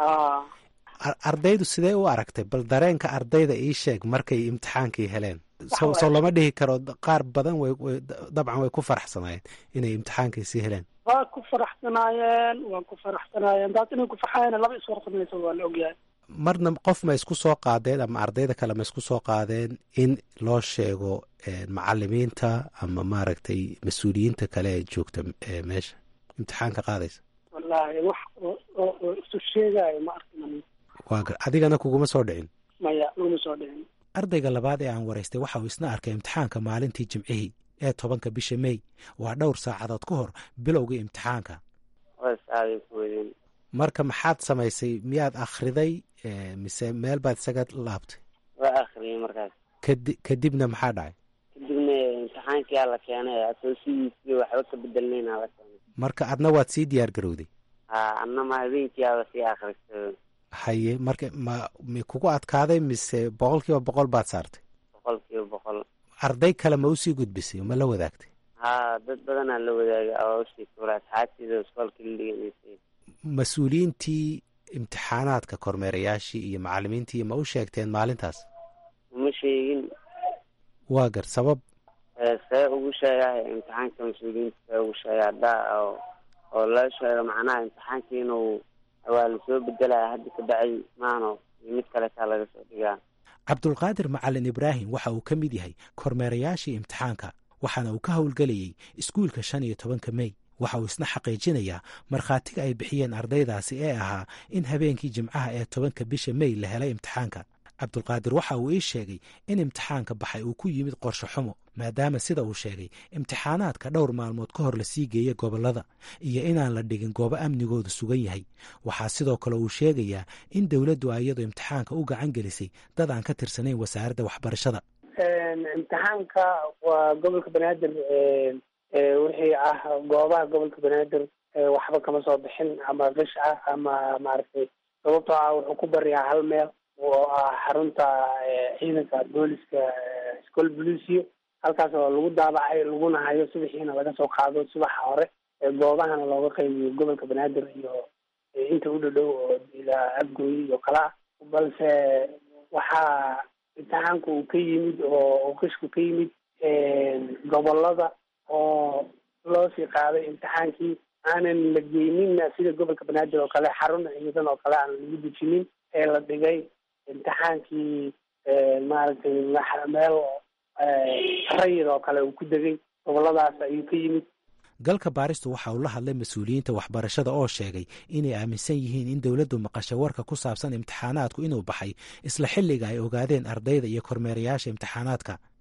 ardaydu sidee u aragtay? bal dareenka ardayda ii sheeg markay imtixaankii heleen. soo lama dhihi karo qaar badan dabcan way ku faraxsanaayeen inay imtixaankii sii heleen. waa ku faraxsanaayeen taas inay ku farxayeen laba iswarqamayso waa la ogyahay. marna qof ma isku soo qaadeen ama ardayda kale ma isku soo qaadeen in loo sheego macalimiinta ama maaragtay mas-uuliyiinta kale ee joogta meesha imtixaanka qaadaysa? wallaahi wax oo isu sheegaayo ma arkin. waa gar adigana kuguma soo dhicin? maya laguma soo dhicin. ardayga labaad ee aan waraystay waxa uu isna arkay imtixaanka maalintii jimcihii ee 10 bisha May. waa dhowr saacadood ka hor bilowgii imtixaanka. marka maxaad samaysay? miyaad akhriday mise meel baad isaga laabtay? waa akhriyay markaas. kadibna maxaa dhacay? kadibna imtixaankii la keenay asoosigiisii waxba ka bedelnayna la keenay. marka adna waad sii diyaar garowday? adna ma habeenkii aada sii akhristay. haye marka ma kugu adkaaday mise 100% baad saartay? 100%. arday kale ma usii gudbisay ma la wadaagtay? dad badanaa la wadaagay oo usii tuuray asxaabtiida iskoolka la dhiganaysay. mas-uuliyiintii imtixaanaadka kormeerayaashii iyo macalimiintii ma u sheegteen maalintaas? uma sheegin. waa gar sabab? see ugu sheegahay imtixaanka mas-uuliyiinta see ugu sheega oo la sheego macnaha imtixaanka inuu waa lasoo bedelaya hadda ka dhacay maano iyo mid kaletaa laga soo dhigaa. cabdulqaadir macalin ibraahim waxa uu ka mid yahay kormeerayaashii imtixaanka, waxaana uu ka howlgelayay iskuulka 15 May. waxa uu isna xaqiijinayaa markhaatiga ay bixiyeen ardaydaasi ee ahaa in habeenkii jimcaha ee 10 bisha May la helay imtixaanka. cabdulqaadir waxa uu ii sheegay in imtixaanka baxay uu ku yimid qorshe xumo, maadaama sida uu sheegay imtixaanaadka dhowr maalmood ka hor la sii geeyey gobollada iyo inaan la dhigin goobo amnigoodu sugan yahay. waxaa sidoo kale uu sheegayaa in dowladdu ayadu imtixaanka u gacan gelisay dad aan ka tirsanayn wasaaradda waxbarashada. imtixaanka waa gobolka banaadir, wixii ah goobaha gobolka banaadir waxba kama soo bixin ama qish ah ama maaragtay sababtoo ah wuxuu ku bariyaa hal meel oo ah xarunta ciidanka booliska iskool booliisiyo. halkaas oo lagu daabacay laguna hayo subaxiina laga soo qaado subaxa hore. goobahana looga qaybiyo gobolka banaadir iyo inta u dhadhow oo ilaa Abgooy iyo kala. balse waxaa imtixaanku uu ka yimid oo qishku ka yimid gobolada oo loo sii qaaday imtixaankii aanan la geynin sida gobolka banaadir oo kale xarun ciidan oo kale aan lagu dejinin ee la dhigay imtixaankii maaragtay meel rayid oo kale uu ku degay goboladaas ayuu ka yimid. galka baaristu waxa uu la hadlay mas-uuliyiinta waxbarashada oo sheegay inay aaminsan yihiin in dowladdu maqashay warka ku saabsan imtixaanaadku inuu baxay isla xilliga ay ogaadeen ardayda iyo kormeerayaasha imtixaanaadka.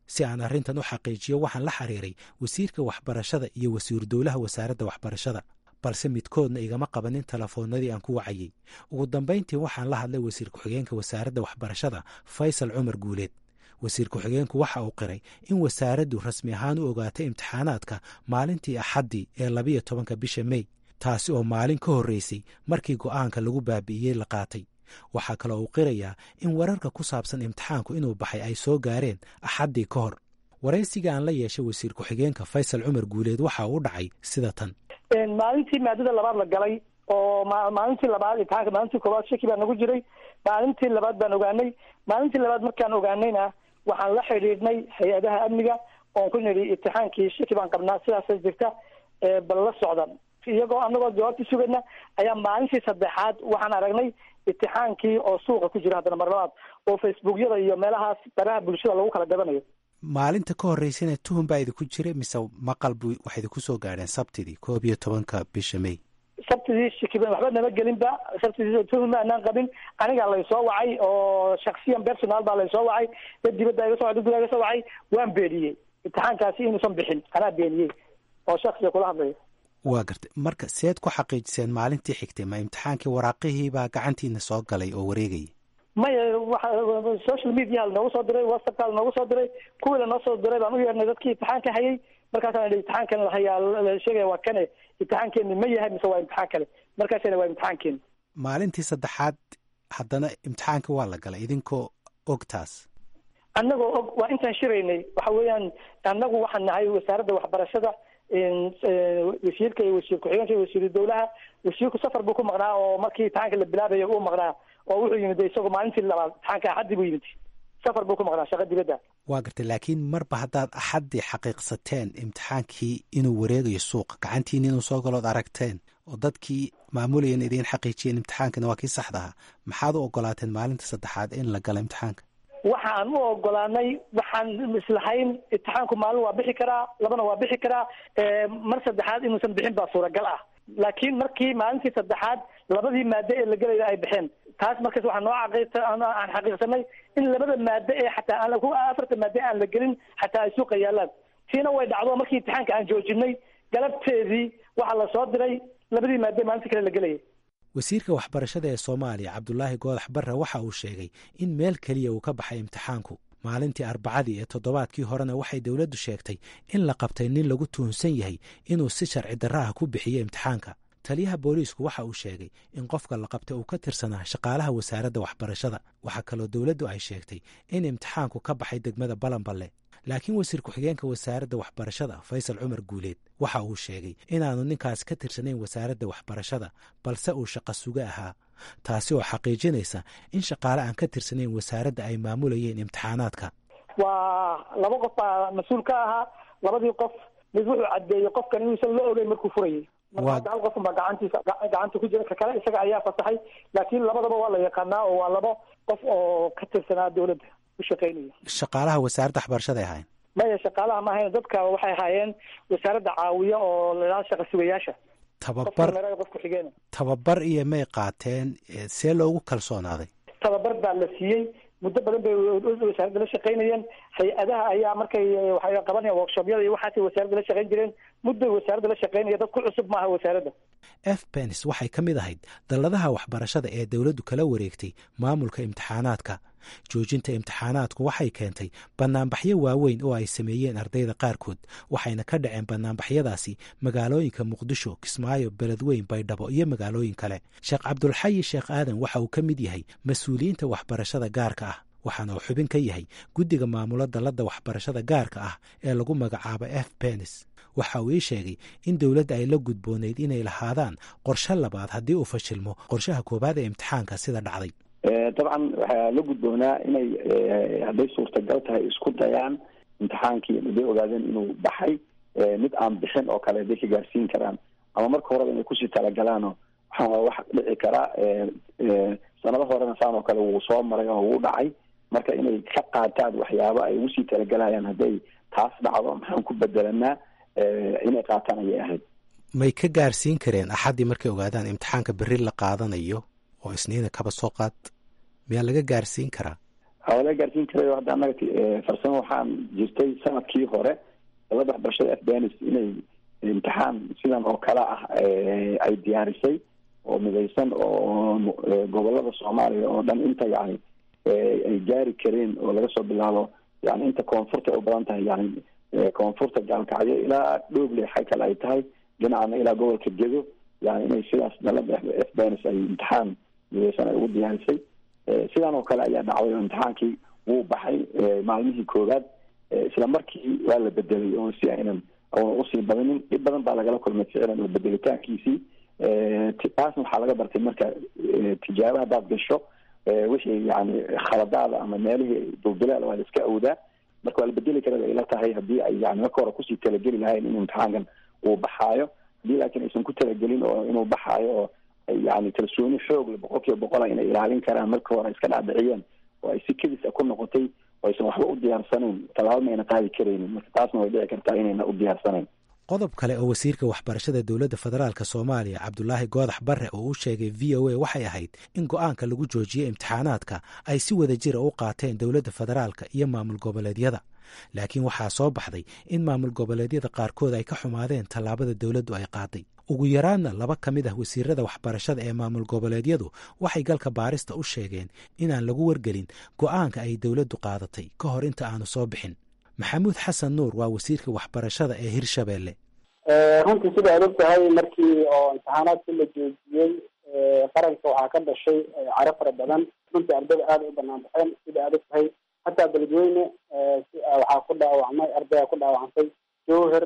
si aan arrintan u xaqiijiyo waxaan la xiriiray wasiirka waxbarashada iyo wasiiru dowlaha wasaaradda waxbarashada, balse midkoodna igama qabanin telefoonnadii aan ku wacayey. ugu dambayntii waxaan la hadlay wasiir ku-xigeenka wasaaradda waxbarashada Faysal Cumar Guuleed. wasiir ku-xigeenku waxa uu qiray in wasaaraddu rasmi ahaan u ogaatay imtixaanaadka maalintii Axaddii ee 12 bisha May, taasi oo maalin ka horreysay markii go'aanka lagu baabi'iyey la qaatay. waxaa kaloo uu qirayaa in wararka ku saabsan imtixaanku inuu baxay ay soo gaareen Axaddii ka hor. waraysiga aan la yeeshay wasiir ku-xigeenka Faysal Cumar Guuleed waxa uu dhacay sida tan. maalintii maadada labaad la galay oo maalintii labaad imtixaanka maalintii koowaad shaki baa nagu jiray, maalintii labaad baan ogaanay. maalintii labaad markaan ogaanayna waxaan la xidhiidhnay hay-adaha amniga oon ku nidhi imtixaankii shaki baan qabnaa, sidaasa jirta bal la socda. iyagoo anagoo jawaabtii sugayna ayaa maalintii saddexaad waxaan aragnay imtixaankii oo suuqa ku jira haddana mar labaad oo facebookyada iyo meelahaas baraha bulshada lagu kala gadanayo. maalinta ka horreysana tuhun baa idinku jiray mise maqal waxay idinku soo gaadheen sabtidii 12 bisha May? sabtidii shikiban waxba nama gelinba, sabtidii tuhun ma aanaan qabin. anigaa laysoo wacay oo shaksiyan personal baa laysoo wacay, dad dibadda iga soo wacay, dad gudaha iga soo wacay. waan beeniyey imtixaankaasi inuusan bixin, anaa beeniyey oo shaksiga kula hadlaya. waa gartay. marka seed ku xaqiijiseen maalintii xigtay ma imtixaankii waraaqihii baa gacantiina soo galay oo wareegayay? maya social media noogu soo diray, whatsappka noogu soo diray, kuwii lanoo soo diray baan u yeernay dadkii imtixaanka hayay. markaasaan idhi imtixaankan lahayaa la sheegaya waa kane, imtixaankeeni ma yahay mise waa imtixaan kale? markaasina waa imtixaankeeni. maalintii saddexaad haddana imtixaanka waa la galay idinkoo og taas? annagoo og, waa intaan shiraynay. waxa weeyaan annagu waxaan nahay wasaaradda waxbarashada, wasiirka iyo wasiir ku-xigeenka iyo wasiiru dowlaha. wasiirku safar buu ku maqnaa oo markii imtixaanka la bilaabayo uu maqnaa, oo wuxuu yimid isagoo maalintii labaad imtixaanka Axaddii buu yimid. safar buu ku maqnaa shaqo dibadda. waa gartay. laakiin marba haddaad Axaddii xaqiiqsateen imtixaankii inuu wareegayo suuqa, gacantiina inuu soo galood aragteen oo dadkii maamulayeen idiin xaqiijiyeen imtixaankana waa kii saxda ahaa, maxaad u ogolaateen maalinta saddexaad in la galo imtixaanka? waxaan u ogolaanay, waxaan islahayn imtixaanku maalin waa bixi karaa, labana waa bixi karaa, mar saddexaad inuusan bixin baa suuragal ah. laakiin markii maalintii saddexaad labadii maado ee la gelaya ay baxeen, taas markaas waxaan aan xaqiiqsanay in labada maado ee xataa aan afarta maado aan la gelin xataa ay suuqa yaalaan. tiina way dhacdo markii imtixaanka aan joojinay galabteedii waxaa la soo diray labadii maado maalintii kale la gelaya. wasiirka waxbarashada ee Soomaaliya Cabdulaahi Goodax Barre waxa uu sheegay in meel keliya uu ka baxay imtixaanku. maalintii Arbacadii ee toddobaadkii horena waxay dowladdu sheegtay in la qabtay nin lagu tuhunsan yahay inuu si sharci darro ah ku bixiyey imtixaanka. taliyaha booliisku waxa uu sheegay in qofka la qabtay uu ka tirsanaa shaqaalaha wasaaradda waxbarashada. waxaa kaloo dowladdu ay sheegtay in imtixaanku ka baxay degmada Balanballe. laakiin wasiir ku-xigeenka wasaaradda waxbarashada Faysal Cumar Guuleed waxa uu sheegay inaanu ninkaas ka tirsanayn wasaaradda waxbarashada, balse uu shaqo suga ahaa, taasi oo xaqiijinaysa in shaqaale aan ka tirsanayn wasaaradda ay maamulayeen imtixaanaadka. waa laba qof baa mas-uul ka ahaa. labadii qof mid wuxuu caddeeyey qofkan inuusan la ogeyn markuu furayay. marka hal qof baa gacanta ku jira, ka kale isaga ayaa fasaxay. laakiin labadaba waa la yaqaanaa oo waa labo qof oo ka tirsanaa dowladda u shaqaynaya. shaqaalaha wasaaradda waxbarashada ay ahayn? maya, shaqaalaha ma ahayn, dadka waxay ahaayeen wasaaradda caawiya oo la shaqa sugayaasha. tababar iyo may qaateen, see loogu kalsoonaaday? tababar baa la siiyey, muddo badan bay wasaaradda la shaqaynayeen. hay-adaha ayaa markay waxay qabanayaan workshoopyada iyo waxaasay wasaaradda la shaqayn jireen. mudday wasaaradda la shaqaynaya, dad ku cusub maaha wasaaradda. FPENS waxay ka mid ahayd dalladaha waxbarashada ee dowladdu kala wareegtay maamulka imtixaanaadka. joojinta imtixaanaadku waxay keentay bannaanbaxyo waaweyn oo ay sameeyeen ardayda qaarkood, waxayna ka dhaceen bannaanbaxyadaasi magaalooyinka Muqdisho, Kismaayo, Beledweyn, Baydhabo iyo magaalooyin kale. Sheekh Cabdulxayi Sheekh Aadan waxa uu ka mid yahay mas-uuliyiinta waxbarashada gaarka ah, waxaana uu xubin ka yahay guddiga maamula dalladda waxbarashada gaarka ah ee lagu magacaabo FPENS. waxa uu ii sheegay in dowladda ay la gudboonayd inay lahaadaan qorshe labaad haddii uu fashilmo qorshaha koowaad ee imtixaanka sida dhacday. dabcan waxaa la gudboonaa inay hadday suurtagal tahay isku dayaan imtixaankii haday ogaadeen inuu baxay mid aan bixin oo kale haday ka gaarsiin karaan, ama marka horeba inay kusii talagalaano. waxaa wax dhici karaa sanado horena saan oo kale wuu soo maray oo wuu dhacay. marka inay ka qaataan waxyaabo ay ugu sii talagalayaan hadday taas dhacdo maxaan ku bedelanaa, inay qaataan ayay ahayd. may ka gaarsiin kareen Axaddii markay ogaadaan imtixaanka berri la qaadanayo oo isniina kaba soo qaad, miyaa laga gaarsiin karaa? waa laga gaarsiin karayo. hadda annaga farsamo waxaan jirtay sanadkii hore dalada waxbarashada afghanis inay imtixaan sidan oo kale ah ay diyaarisay oo midaysan oo gobolada soomaaliya oo dhan inta yani ay gaari kareen oo laga soo bilaabo yani inta koonfurta ay u badan tahay yani koonfurta gaalkacyo ilaa dhooble xay kale ay tahay dhinacana ilaa gobolka gedo yani inay sidaas dalada afghanis ay imtixaan midaysan ay ugu diyaarisay sidan oo kale ayaa dhacday oo imtixaankii wuu baxay maalmihii koowaad isla markii waa la bedelay oo si aynan usii badinin dhib badan baa lagala kulmay ficlan oo bedelitaankiisii taasna waxaa laga bartay marka tijaabo haddaad gasho wixii yani khaladaada ama meelihii dulbilaal waa la iska awdaa marka waa la bedeli karada ila tahay haddii ay yani marka hore kusii talageli lahayn in imtixaankan uu baxaayo haddii laakiin aysan ku talagelin oo inuu baxaayo oo yani kalsooni xoogle 100% inay ilaalin karaan marka hore iska dhacdhiciyeen oo ay si kedis ku noqotay oo aysan waxba u diyaarsanayn tallaabo mayna qaadi karaynin marka taasna way dhici kartaa inayna u diyaarsanayn. qodob kale oo wasiirka waxbarashada dowladda federaalk soomaaliya cabdulaahi goodax barre oo u sheegay v o a waxay ahayd in go'aanka lagu joojiyey imtixaanaadka ay si wada jira u qaateen dowladda federaalka iyo maamul goboleedyada laakiin waxaa soo baxday in maamul goboleedyada qaarkood ay ka xumaadeen tallaabada dowladdu ay qaaday ugu yaraadna 2 ka mid ah wasiirada waxbarashada ee maamul goboleedyadu waxay galka baarista u sheegeen inaan lagu wargelin go'aanka ay dowladdu qaadatay ka hor inta aanu soo bixin. maxamuud xasan nuur waa wasiirka waxbarashada ee hirshabeelle. runtii sida aad og tahay markii oo imtixaanaadkii la joojiyey qaranka waxaa ka dhashay caro fara badan runtii ardayda aada u banaan baxeen sida aad og tahay hataa beledweyne waxaa ku dhaawacmay ardaya ku dhaawacantay jowher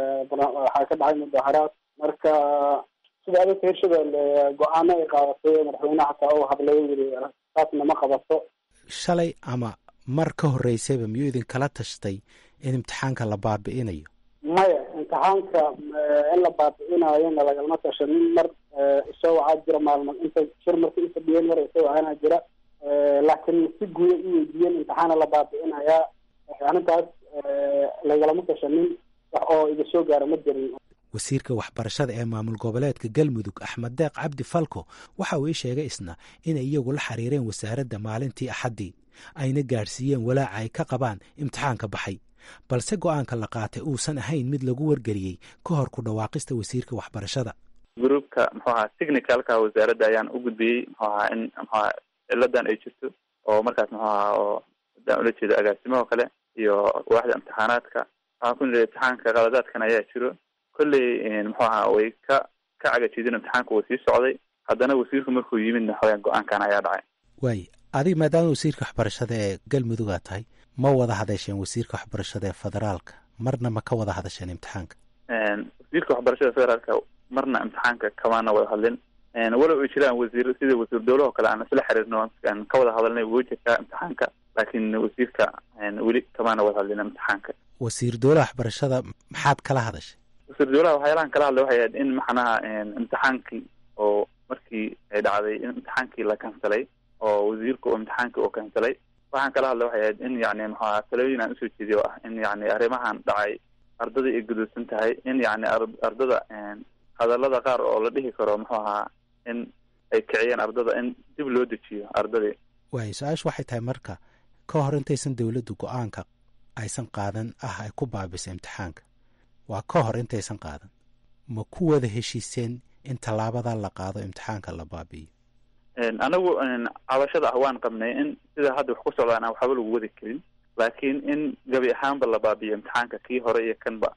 waxaa ka dhacay mudaharaad marka sida aad og tahay hirshabeelle go-aano ay qaadatay madaxweyneha hataa uu hadlay yiri taasna ma qabato shalay ama mar ka horeysayba miyuu idin kala tashtay in imtixaanka la baabi'inayo? maya imtixaanka in la baabi'inayona lagalama tashanin mar isoo wacaa jira maalmo inta shir marka inta dhiyan mar isoo wacaana jira laakiin si guuda u weydiiyeen imtixaana la baabi'inayaa arrintaas lagalama tashanin wax oo iga soo gaara ma jirin. wasiirka waxbarashada ee maamul goboleedka galmudug axmed deeq cabdi falko waxa uu ii sheegay isna inay iyagu la xiriireen wasaaradda maalintii axaddii ayna gaadhsiiyeen walaaca ay ka qabaan imtixaanka baxay balse go'aanka la qaatay uusan ahayn mid lagu wargeliyey ka hor ku dhawaaqista wasiirka waxbarashada. gruubka muxuu ahaa technicalka wasaaradda ayaan u gudbiyey muxuu ahaa in muxuu ahaa ciladan ay jirto oo markaas muxuu ahaa oo hadaan ula jeedo agaasimaha kale iyo waaxda imtixaanaadka waxaan ku nidhi imtixaanka qaladaadkan ayaa jiro kolley muxuu ahaa way ka cagajiidin imtixaanka uu sii socday haddana wasiirku markuu yimidna waxaweyaan go-aankan ayaa dhacay. waay adiga maadaama wasiirka waxbarashada ee galmudug aad tahay ma wada hadasheen wasiirka waxbarashada ee federaalka marna ma ka wada hadasheen imtixaanka? wasiirka waxbarashada federaalka marna imtixaanka kamaana wada hadlin walow ay jiraan wasiir sida wasiir dowlaha kale aan isla xiriirno aan ka wada hadalnay wuu jirtaa imtixaanka laakiin wasiirka weli kamaana wada hadlin imtixaanka. wasiir dowlaha waxbarashada maxaad kala hadashay? wasiir dowlaha waxyaalahan kala hadlay waxay ahayd in maxnaha imtixaankii oo markii ay dhacday in imtixaankii la kansalay oo wasiirka oo imtixaankii oo kansalay waxaan kala hadlay waxay ahayd in yani maxaa talooyin aan usoo jeediyo ah in yani arrimahan dhacay ardada ay gudubsan tahay in yani ardada hadalada qaar oo la dhihi karo muxuu ahaa in ay kiciyeen ardada in dib loo dejiyo ardadii. waay su-aashu waxay tahay marka ka hor intaysan dowladdu go-aanka aysan qaadan ay ku baabisa imtixaanka waa ka hor intaysan qaadan ma ku wada heshiiseen in tallaabada la qaado imtixaanka la baabi'iyo? anagu cabashada ah waan qabnay in sida hadda wax ku socdaan aan waxba lagu wadi karin laakiin in gabi ahaanba la baabiyo imtixaanka kii hore iyo kanba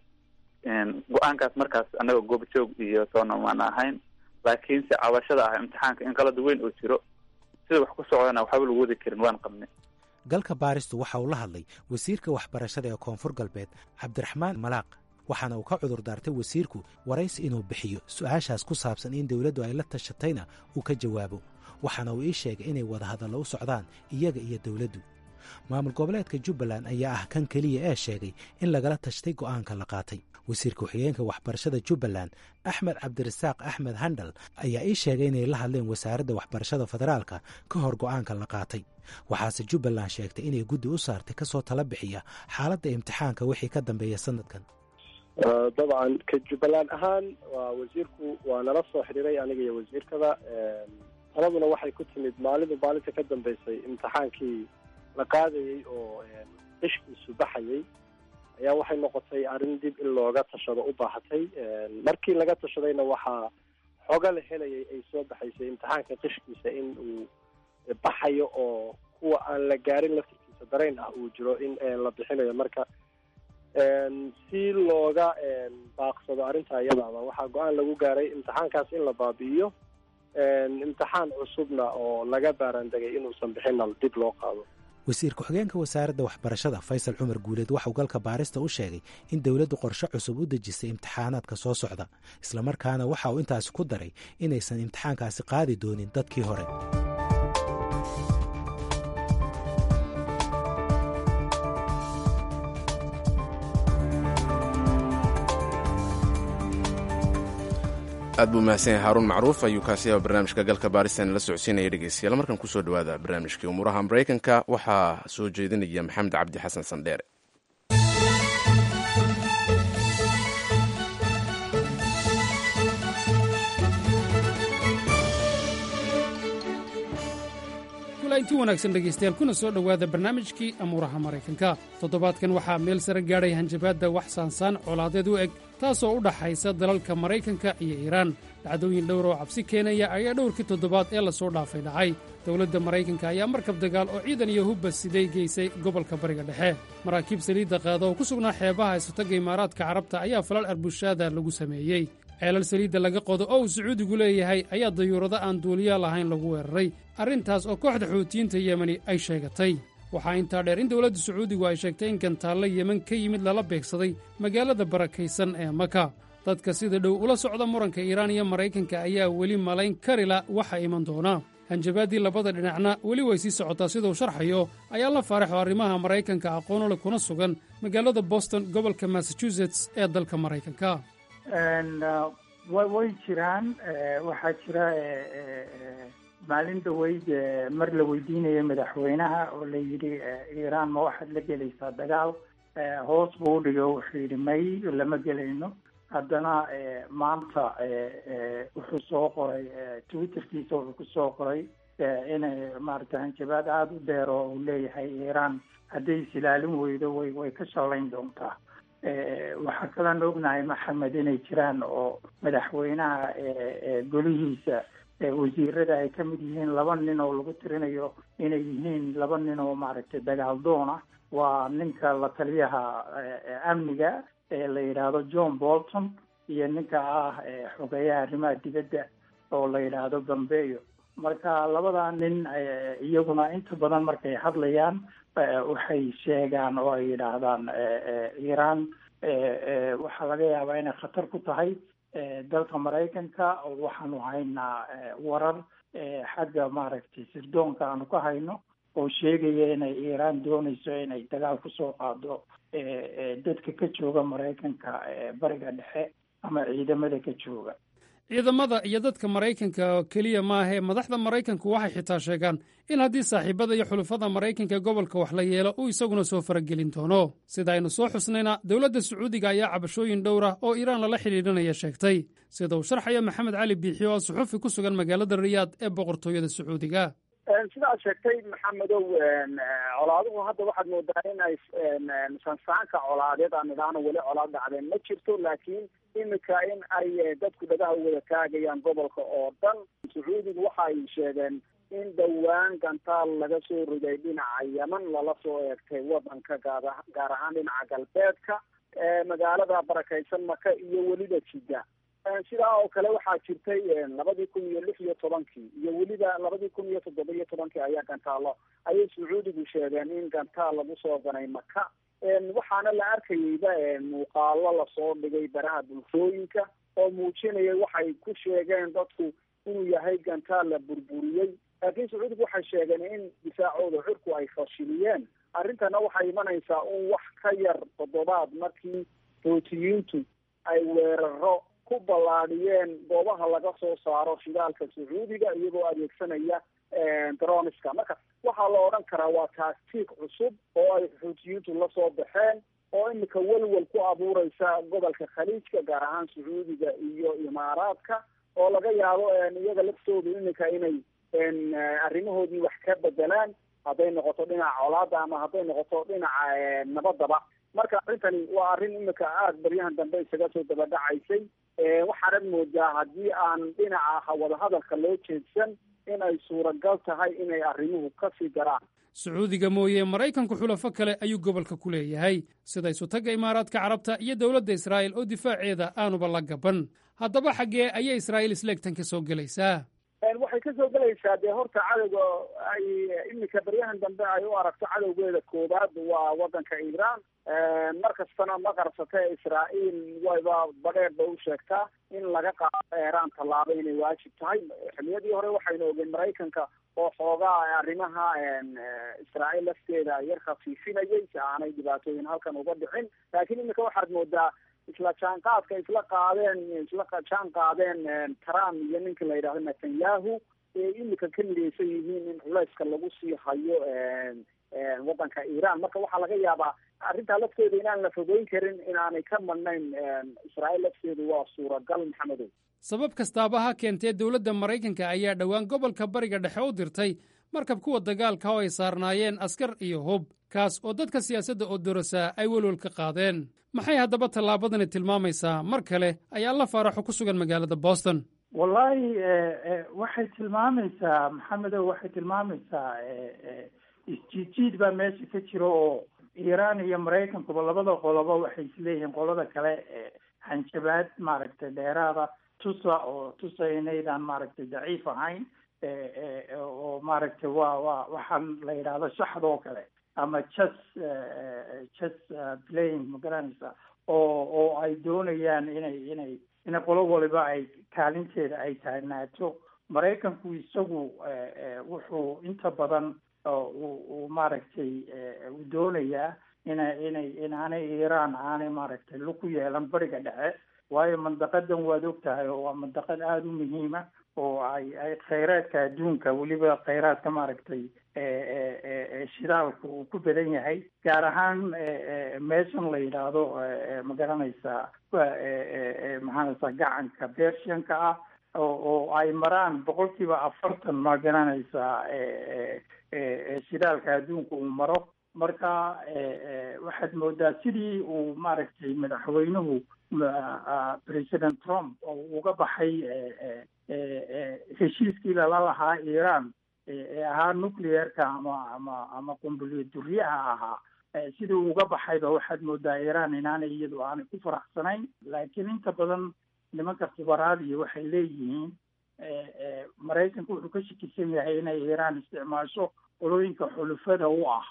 go-aankaas markaas annaga goobjoog iyo toona maan ahayn laakiin se cabashada ah imtixaanka in qalad weyn oo jiro sida wax ku socdana waxba lagu wadi karin waan qabnay. galka baaristu waxa uu la hadlay wasiirka waxbarashada ee koonfur galbeed cabdiraxmaan malaaq waxaana uu ka cudur daartay wasiirku waraysi inuu bixiyo su-aashaas ku saabsan in dowladdu ay la tashatayna uu ka jawaabo waxaana uu ii sheegay inay wadahadallo u socdaan iyaga iyo dowladdu. maamul goboleedka jubbaland ayaa ah kan keliya ee sheegay in lagala tashtay go'aanka la qaatay. wasiirka ku-xigeenka waxbarashada jubbaland axmed cabdirasaaq axmed handal ayaa ii sheegay inay la hadleen wasaaradda waxbarashada federaalka ka hor go'aanka la qaatay waxaase jubbaland sheegtay inay guddi u saartay kasoo tala bixiya xaaladda imtixaanka wixii ka dambeeya sanadkan. dabcan ka jubbaland ahaan waa wasiirku waa nala soo xidhiiray aniga iyo wasiirkaba taladuna waxay ku timid maalinta ka dambeysay imtixaankii la qaadayay oo qishkiisu baxayay ayaa waxay noqotay arrin dib in looga tashado u baahatay. Markii laga tashadayna waxaa xooga la helayay ay soo baxaysay imtixaanka qishkiisa in uu baxayo oo kuwa aan la gaarin laftirkiisa dareen ah uu jiro in la bixinayo. Marka si looga baaqsado arrinta iyadaaba waxaa go-aan lagu gaaray imtixaankaas in la baabi'iyo, imtixaan cusubna oo laga baaraandegay inuusan bixinna dib loo qaado. wasiir ku-xigeenka wasaaradda waxbarashada Faysal Cumar Guuleed waxauu galka baarista u sheegay in dowladdu qorshe cusub u dejisay imtixaanaadka soo socda, islamarkaana waxa uu intaasi ku daray inaysan imtixaankaasi qaadi doonin dadkii hore. aad buu mahadsan yahay haaruun macruuf ayuu kaasiyaa barnaamijka galka baarisan la socodsiinaya dhegeystayaal. markan kusoo dhawaada barnaamijkii umuuraha maraykanka waxaa soo jeedinaya maxamed cabdi xasan sandheere. intii wanaagsan dhegaystayaal kuna soo dhowaada barnaamijkii amuuraha maraykanka. toddobaadkan waxaa meel sare gaadhay hanjabaadda wax saansaan colaadeed u eg taasoo u dhaxaysa dalalka maraykanka iyo iiraan. dhacdooyin dhowr oo cabsi keenaya ayaa dhowrkii toddobaad ee lasoo dhaafay dhacay. dowladda maraykanka ayaa markab dagaal oo ciidan iyo hubba siday geysay gobolka bariga dhexe. maraakiib saliidda qaada oo ku sugnaa xeebaha isutagga imaaraadka carabta ayaa falal arbushaada lagu sameeyey. ceelal saliidda laga qodo oo uu sacuudigu leeyahay ayaa dayuurado aan duuliya lahayn lagu weeraray, arrintaas oo kooxda xuutiyiinta yemeni ay sheegatay. waxaa intaa dheer in dowladda sacuudigu ay sheegtay in gantaallo yemen ka yimid lala beegsaday magaalada barakaysan ee maka. dadka sida dhow ula socda muranka iiraan iyo maraykanka ayaa weli malayn karila waxa iman doona. hanjabaaddii labada dhinacna weli way sii socotaa siduu sharxayo ayaa la faaraxo arrimaha maraykanka aqoonole kuna sugan magaalada boston gobolka massachusetts ee dalka maraykanka. way jiraan. waxaa jira maalin dhaweyd mar la weydiinaya madaxweynaha oo la yidhi iiraan ma waxaad la gelaysaa dagaal, hoos buu u dhigay oo wuxuu yidhi may lama gelayno. haddana maanta wuxuu soo qoray twitterkiisa wuxuu ku soo qoray inay maaragtay hanjabaad aada u dheer oo uu leeyahay iiraan hadday isilaalin weydo way ka shallayn doontaa. waxaa kaloon ognahay maxamed inay jiraan oo madaxweynaha golihiisa wasiirada ay ka mid yihiin 2 nin oo lagu tirinayo inay yihiin 2 nin oo maaragtay dagaal doon ah. waa ninka la taliyaha amniga ee la yidhaahdo John Bolton iyo ninka ah xogeyaha arrimaha dibadda oo la yidhaahdo Pompeo. marka labadaa nin iyaguna inta badan markay hadlayaan waxay sheegaan oo ay yidhaahdaan iiraan waxaa laga yaabaa inay khatar ku tahay dalka maraykanka. waxaanu haynaa warar xagga maaragtay sirdoonka aanu ka hayno oo sheegaya inay iiraan doonayso inay dagaal kusoo qaado dadka ka jooga maraykanka bariga dhexe ama ciidamada ka jooga. ciidamada iyo dadka maraykanka keliya maahe madaxda maraykanku waxay xitaa sheegaan in haddii saaxiibada iyo xulufada maraykanka gobolka wax la yeelo uu isaguna soo faragelin doono. sida aynu soo xusnayna dowladda sacuudiga ayaa cabashooyin dhowr ah oo iiraan lala xidhiidhanaya sheegtay, sida uu sharxaya maxamed cali biixi oo suxufi ku sugan magaalada riyaad ee boqortooyada sacuudiga. sidaad sheegtay maxamedow, colaaduhu hadda waxaad moodaa in ay sansaanka colaadeed aan idhaahno weli colaad dhacdeen ma jirto, laakiin imika in ay dadku dhagaha u wada taagayaan gobolka oo dhan. sacuudigu waxa ay sheegeen in dhowaan gantaal laga soo riday dhinaca yemen lala soo eegtay wadanka gaar ahaan dhinaca galbeedka magaalada barakaysan maka iyo weliba jidda. sidaa oo kale waxaa jirtay 2016 iyo weliba 2017 ayaa gantaalo ayay sacuudigu sheegeen in gantaal lagu soo ganay maka. waxaana la arkayeyba muuqaalo lasoo dhigay baraha bulshooyinka oo muujinaya waxay ku sheegeen dadku inuu yahay gantaal la burburiyey, laakiin sacuudigu waxay sheegeen in difaacooda xurku ay fashiliyeen. arrintana waxay imanaysaa un wax ka yar 7 markii xuutiyiintu ay weeraro ku ballaadhiyeen goobaha laga soo saaro shidaalka sacuudiga iyagoo adeegsanaya droniska. marka waxaa la odhan karaa waa taaktiik cusub oo ay xuutiyiintu la soo baxeen oo imika welwel ku abuureysa gobolka khaliijka gaar ahaan sacuudiga iyo imaaraadka, oo laga yaabo iyaga laftooda imika inay arrimahoodii wax ka bedelaan hadday noqoto dhinaca colaada ama hadday noqoto dhinaca nabadaba. marka arrintani waa arrin imika aada baryahan dambe isaga soo dabadhacaysay. waxaanad moodaa haddii aan dhinaca wadahadalka loo jeedsan inay suuragal tahay inay arrimuhu kasii daraan. sacuudiga mooye maraykanku xulafo kale ayuu gobolka ku leeyahay sida isutagga imaaraadka carabta iyo dowladda israa'iil oo difaaceeda aanuba la gaban. haddaba xaggee ayay israa'iil isleegtan ka soo gelaysaa? waxay kasoo gelaysaa dee horta cadowga ay imika baryahan dambe ay u aragto cadowgeeda koowaad waa wadanka iiraan. mar kastana ma qarsatee israa'iil wayba badheerba u sheegtaa in laga qaado iiraan tallaabo inay waajib tahay. xiliyadii hore waxaynu ogeyn maraykanka oo xoogaa arrimaha israa'iil lafteeda yar khafiifinayay si aanay dhibaatooyin halkan uga dhicin. laakiin imika waxaad moodaa isla jaanqaadka isla jaan qaadeen trump iyo ninka la yidhahdo netanyahu ee imika ka midaysan yihiin in culayska lagu sii hayo wadanka iiraan. marka waxaa laga yaabaa arrintaa lafteeda inaan la fogeyn karin inaanay ka madnayn israa'iil lafteedu waa suuragal. maxamedow, sabab kastaaba ha keentee dowladda maraykanka ayaa dhowaan gobolka bariga dhexe u dirtay markab kuwa dagaalka oo ay saarnaayeen askar iyo hub, kaas oo dadka siyaasadda oo dorosaa ay welwel ka qaadeen. maxay haddaba tallaabadani tilmaamaysaa? mar kale ayaa la faaraxo ku sugan magaalada Boston. wallahi waxay tilmaamaysaa maxamedow, waxay tilmaamaysaa isjiidjiid baa meesha ka jiro oo iiraan iyo maraykankuba labada qoloba waxay isleeyihiin qolada kale hanjabaad maaragtay dheeraada tusa inaydaan maaragtay daciif ahayn oo maaragtay waa waxaan la yidhaahdo shaxda oo kale ama chess playing ma garanaysa oo ay doonayaan inay qolo waliba ay kaalinteeda ay tahay naato. maraykanku isagu wuxuu inta badan uu maaragtay uu doonayaa inaanay iiraan aanay maaragtay lug ku yeelan bariga dhexe, waayo mandaqadan waad og tahay oo waa mandaqad aada u muhiima oo ay khayraadka adduunka weliba khayraadka maaragtay shidaalka uu ku badan yahay, gaar ahaan meeshan la yidhaahdo ma garanaysaa maxaanaysaa gacanka bershianka ah oo ay maraan 40% ma garanaysaa shidaalka adduunka uu maro. marka waxaad moodaa sidii uu maaragtay madaxweynuhu president Trump oo uga baxay heshiiskii lala lahaa Iran ee ahaa nuclearka ama qunbulyo duryaha ahaa, sidii uga baxayba waxaad moodaa Iran inaanay iyadu aanay ku faraxsanayn. laakiin inta badan nimanka khibaraadii waxay leeyihiin maraykanku wuxuu ka shakisan yahay inay Iran isticmaasho qolooyinka xulufada u ah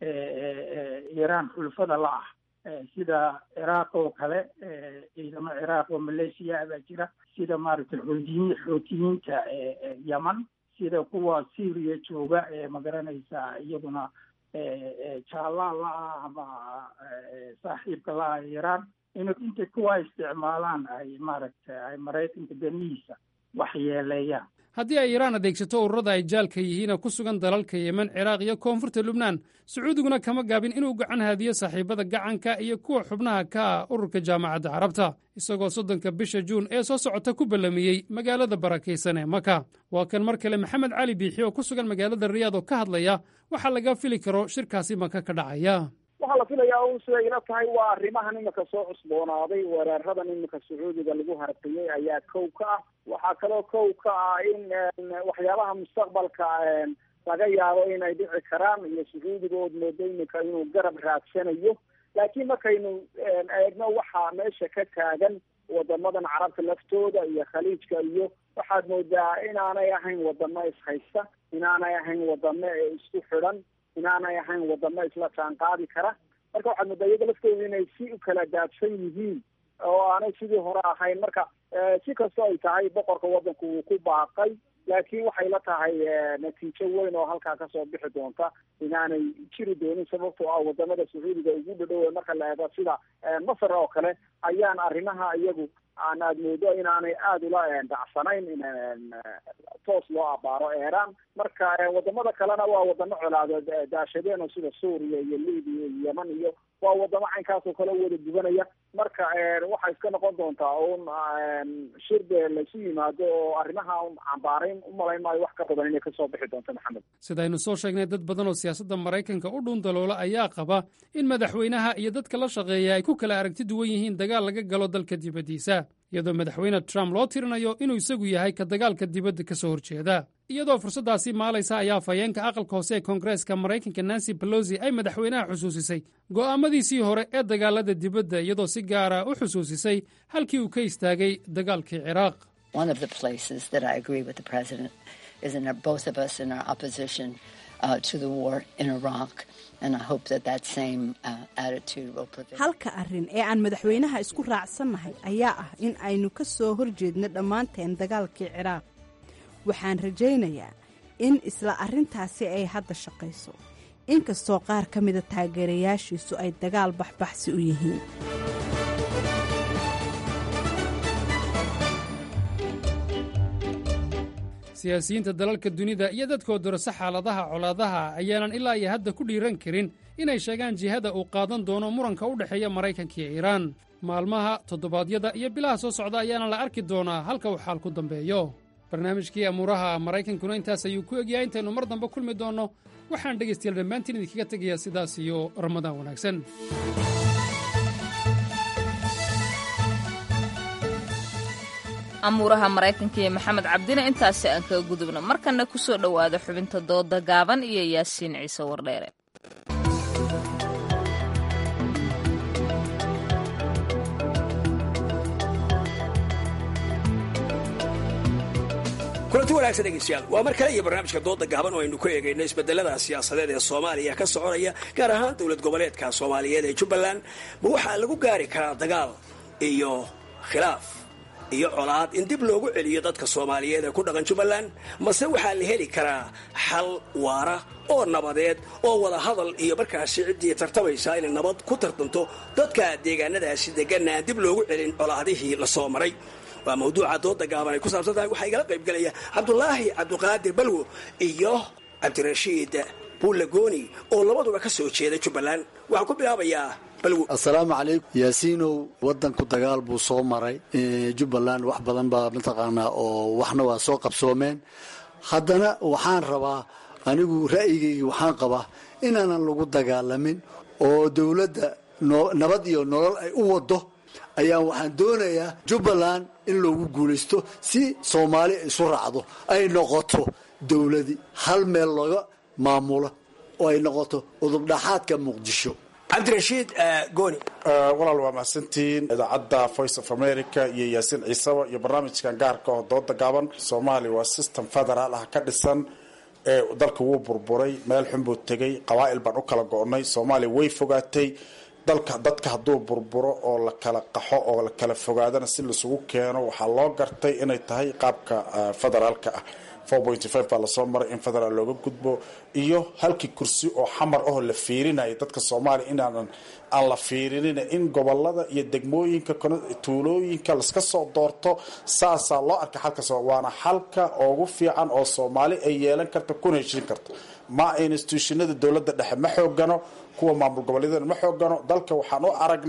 Iran xulufada la ah sida Ciraaq oo kale, ciidamo Ciraaq oo Maleeshiya baa jira, sida maaragtay xoutiyiinta Yemen, sida kuwa Syria jooga ma garanaysaa iyaduna jaala la ah ama saaxiibka la ah Iran, intay kuwa isticmaalaan ay maaragtay ay maraykanka danihiisa waxyeeleeyaan. haddii ay iiraan adeegsato ururada ay jaalka yihiina ku sugan dalalka yemen, ciraaq iyo koonfurta lubnaan, sacuudiguna kama gaabin inuu gacan haadiyo saaxiibada gacanka iyo kuwa xubnaha ka ah ururka jaamacadda carabta, isagoo 30 bisha juun ee soo socota ku ballamiyey magaalada barakaysan ee maka. waa kan mar kale maxamed cali biixi oo ku sugan magaalada riyaad oo ka hadlaya waxa laga fili karo shirkaasi maka ka dhacaya. waxaa la filayaa un siday ila tahay waa arrimahan imika soo cusboonaaday, weeraradan imika sacuudiga lagu hartiyey ayaa kow ka ah. waxaa kaloo kow ka ah in waxyaabaha mustaqbalka laga yaabo inay dhici karaan, iyo sacuudiga ood moodo imika inuu garab raadsanayo. laakiin markaynu eegno waxaa meesha ka taagan wadamadan carabta laftooda iyo khaliijka, iyo waxaad moodaa inaanay ahayn wadamo ishaysta, inaanay ahayn wadamo isku xidhan, inaanay ahayn wadamo isla jaan qaadi kara. marka waxaad moodaa iyaga laftooda inay si u kala daadsan yihiin oo aanay sidii hore ahayn. marka si kastoo ay tahay boqorka wadanku wuu ku baaqay, laakiin waxay la tahay natiijo weyn oo halkaa kasoo bixi doonta inaanay jiri doonin, sababtoo ah wadamada sacuudiga ugu dhadhow marka la eego sida masar oo kale ayaan arrimaha iyagu aan aad moodo inaanay aada ula dhacsanayn in toos loo abaaro Iran. Marka wadamada kalena waa wadamo colaadeed daashadeen oo sida Suuriya iyo Liibiya iyo Yemen iyo waa wadamo caynkaas oo kale wada gubanaya. Marka waxay iska noqon doontaa shirbe la isu yimaado oo arrimaha cambaarayn u malayn maayo wax ka badan inay kasoo bixi doonto Maxamed. sidaynu soo sheegnay dad badan oo siyaasadda Maraykanka u dhuundaloola ayaa qaba in madaxweynaha iyo dadka la shaqeeya ay ku kala aragti duwan yihiin dagaal laga galo dalka dibaddiisa, iyadoo madaxweyne Trump loo tirinayo inuu isagu yahay ka dagaalka dibadda ka soo horjeeda. iyadoo fursaddaasi maalaysa ayaa afhayeenka aqalka hoose ee Koongareeska Maraykanka Nancy Pelosi ay madaxweynaha xusuusisay go'aamadiisii hore ee dagaalada dibadda, iyadoo si gaara u xusuusisay halkii uu ka istaagay dagaalkii Ciraaq. One of the places that I agree with the president is in both of us in our opposition to the war in Iraq, and I hope that same attitude will prevail. Halka arrin ee aan madaxweynaha isku raacsannahay ayaa ah in aynu ka soo horjeedno dhammaanteen dagaalkii Ciraaq. waxaan rajaynayaa in isla arrintaasi ay hadda shaqayso, inkastoo qaar ka mida taageerayaashiisu ay dagaal baxbaxsi u yihiin. siyaasiyiinta dalalka dunida iyo dadkoo dorasa xaaladaha colaadaha ayaanan ilaa iyo hadda ku dhiiran karin inay sheegaan jihada uu qaadan doono muranka u dhexeeya Maraykanka iyo Iiraan. maalmaha, toddobaadyada iyo bilaha soo socda ayaana la arki doonaa halka uu xaal ku dambeeyo. barnaamijkii amuuraha Maraykankuna intaas ayuu ku egyahay. intaynu mar dambe kulmi doonno waxaan dhegaystayaal dhammaantiin idinkaga tegayaa sidaas iyo Ramadaan wanaagsan. amuuraha Maraykanka iyo Maxamed Cabdina intaasi aan kaga gudubno. markana ku soo dhowaada xubinta dooda gaaban iyo Yaasiin Ciise Wardheere. kulanti wanaagsan dhegeystayaal, waa mar kale iyo barnaamijka dooda gaaban oo aynu ku eegayno isbedelada siyaasadeed ee Soomaaliya ka soconaya, gaar ahaan dowlad goboleedka Soomaaliyeed ee Jubbaland. ma waxaa lagu gaari karaa dagaal iyo khilaaf iyo colaad in dib loogu celiyo dadka Soomaaliyeed ee ku dhaqan Jubbaland, mase waxaa la heli karaa xal waara oo nabadeed oo wada hadal iyo markaasi ciddii tartamaysa inay nabad ku tartanto dadka deegaanadaasi deganna dib loogu celin colaadihii la soo maray? waa mawduuca dooda gaaban ay ku saabsan tahay. waxaa igala qayb galaya Cabdulaahi Cabdiqaadir Balwo iyo Cabdirashiid Buulagooni oo labaduba ka soo jeeda Jubbaland. waxaan ku bilaabayaa Balwo. assalaamu calaykum. yaasiinow, waddanku dagaal buu soo maray. Jubbaland wax badan baa mataqaanaa oo waxna waa soo qabsoomeen. haddana waxaan rabaa anigu ra'yigayga waxaan qabaa inaanan lagu dagaalamin oo dowladda nabad iyo nolol ay u wado ayaa waxaan doonayaa Jubbaland in loogu guulaysto si Soomaali isu raacdo, ay noqoto dowladii hal meel laga maamulo oo ay noqoto udubdhaxaadka Muqdisho. Cabdirashiid Gooni. walaal waa mahadsantihiin idaacadda Voice of America iyo Yaasiin Ciise iyo barnaamijkan gaarka oo dooda gaaban. Soomaaliya waa system federal ah ka dhisan, dalka wuu burburay, meel xun buu tegay, qabaa'il baan u kala go'nay, Soomaaliya way fogaatay. dadka hadduu burburo oo la kala qaxo oo la kala fogaadana si laisugu keeno waxaa loo gartay inay tahay qaabka federaalka ah. 4.5 baa lasoo maray in federaal looga gudbo, iyo halkii kursi oo xamar ahoo la fiirinaya dadka Soomaaliya inaan la fiirinin in gobolada iyo degmooyinka tuulooyinka laska soo doorto. saasaa loo arkay xalka waana xalka ugu fiican oo Soomaali ay yeelan karto kuna heshin karto. ma institutionada dowladda dhexe ma xoogano, kuwa maamul goboleedyada ma xoogano. dalka waxaan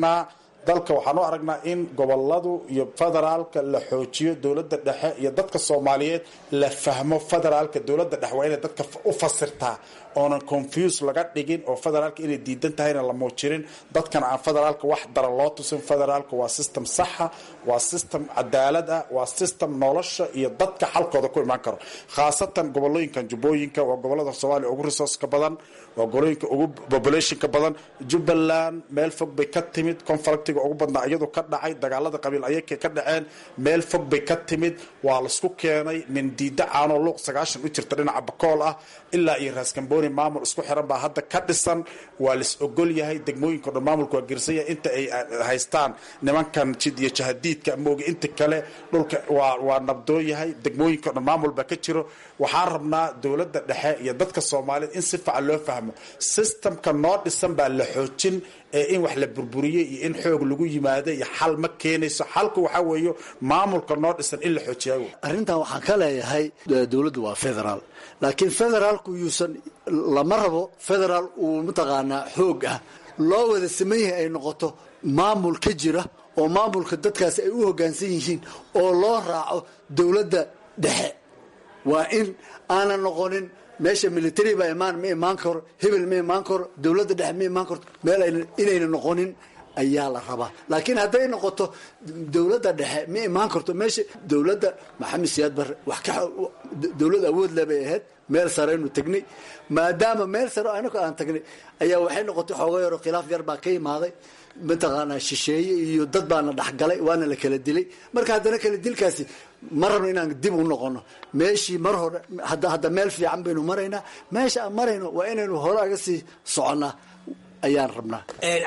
u aragnaa in goboladu iyo federaalka la xoojiyo, dowladda dhexe iyo dadka Soomaaliyeed la fahmo federaalka. dowladda dhexe waa inay dadka u fasirtaa oonan confuse laga dhigin, oo federaalka inay diidan tahayna la muujirin, dadkana aan federaalka wax dara loo tusin. federaalka waa system saxa, waa system cadaalad ah, waa system nolosha iyo dadka xalkooda ku imaan karo. khaasatan gobolooyinkan Jubbooyinka waa gobolada Soomaaliya ugu resource-ka badan, waa gobolooyinka ugu population-ka badan. Jubbaland meel fog bay ka timid, conflictiga ugu badnaa iyadu ka dhacay, dagaalada qabiil ayay ka dhaceen, meel fog bay ka timid. waa laisku keenay mindiida caanoo luuq 90 u jirta dhinaca Bakool ah ilaa iyo Raaskambooni maamul isku xiran baa hadda ka dhisan. waa lis ogol yahay degmooyinka dhan maamulku waa girsaya inta ay haystaan nimankan jid iyo jahadiid gaadiidka mooga inta kale dhulka waa nabdoon yahay, degmooyinka o dhan maamul baa ka jiro. waxaan rabnaa dowladda dhexe iyo dadka soomaaliyeed in si fiican loo fahmo systemka noo dhisan baa la xoojin, in wax la burburiye iyo in xoog lagu yimaado iyo xal ma keenayso. xalku waxaa weeye maamulka noo dhisan in la xoojiya. arrintan waxaan ka leeyahay dowladdu waa federaal, laakiin federaalku yuusan lama rabo federaal uu mataqaanaa xoog ah loo wada saman yahay ay noqoto maamul ka jira oo maamulka dadkaasi ay u hoggaansan yihiin oo loo raaco dowladda dhexe. waa in aanan noqonin meesha military baa ma imaan karo, hebel ma imaan karo, dowladda dhexe ma imaan karto, meel inayna noqonin ayaa la rabaa. laakiin hadday noqoto dowladda dhexe ma imaan karto meesha dowladda maxamed siyaad barre dowlad awood le bay ahayd, meel sareynu tagnay. maadaama meel sare anagu aan tagnay ayaa waxay noqotay xooga yaro khilaaf yar baa ka imaaday, mataqaanaa shisheeye iyo dad baana dhexgalay, waana la kala dilay. marka haddana kala dilkaasi ma rabno inaan dib u noqono meeshii mar hore. hadda meel fiican baynu maraynaa, meesha aan marayno waa inaynu hore aga sii soconnaa ayaan rabnaa.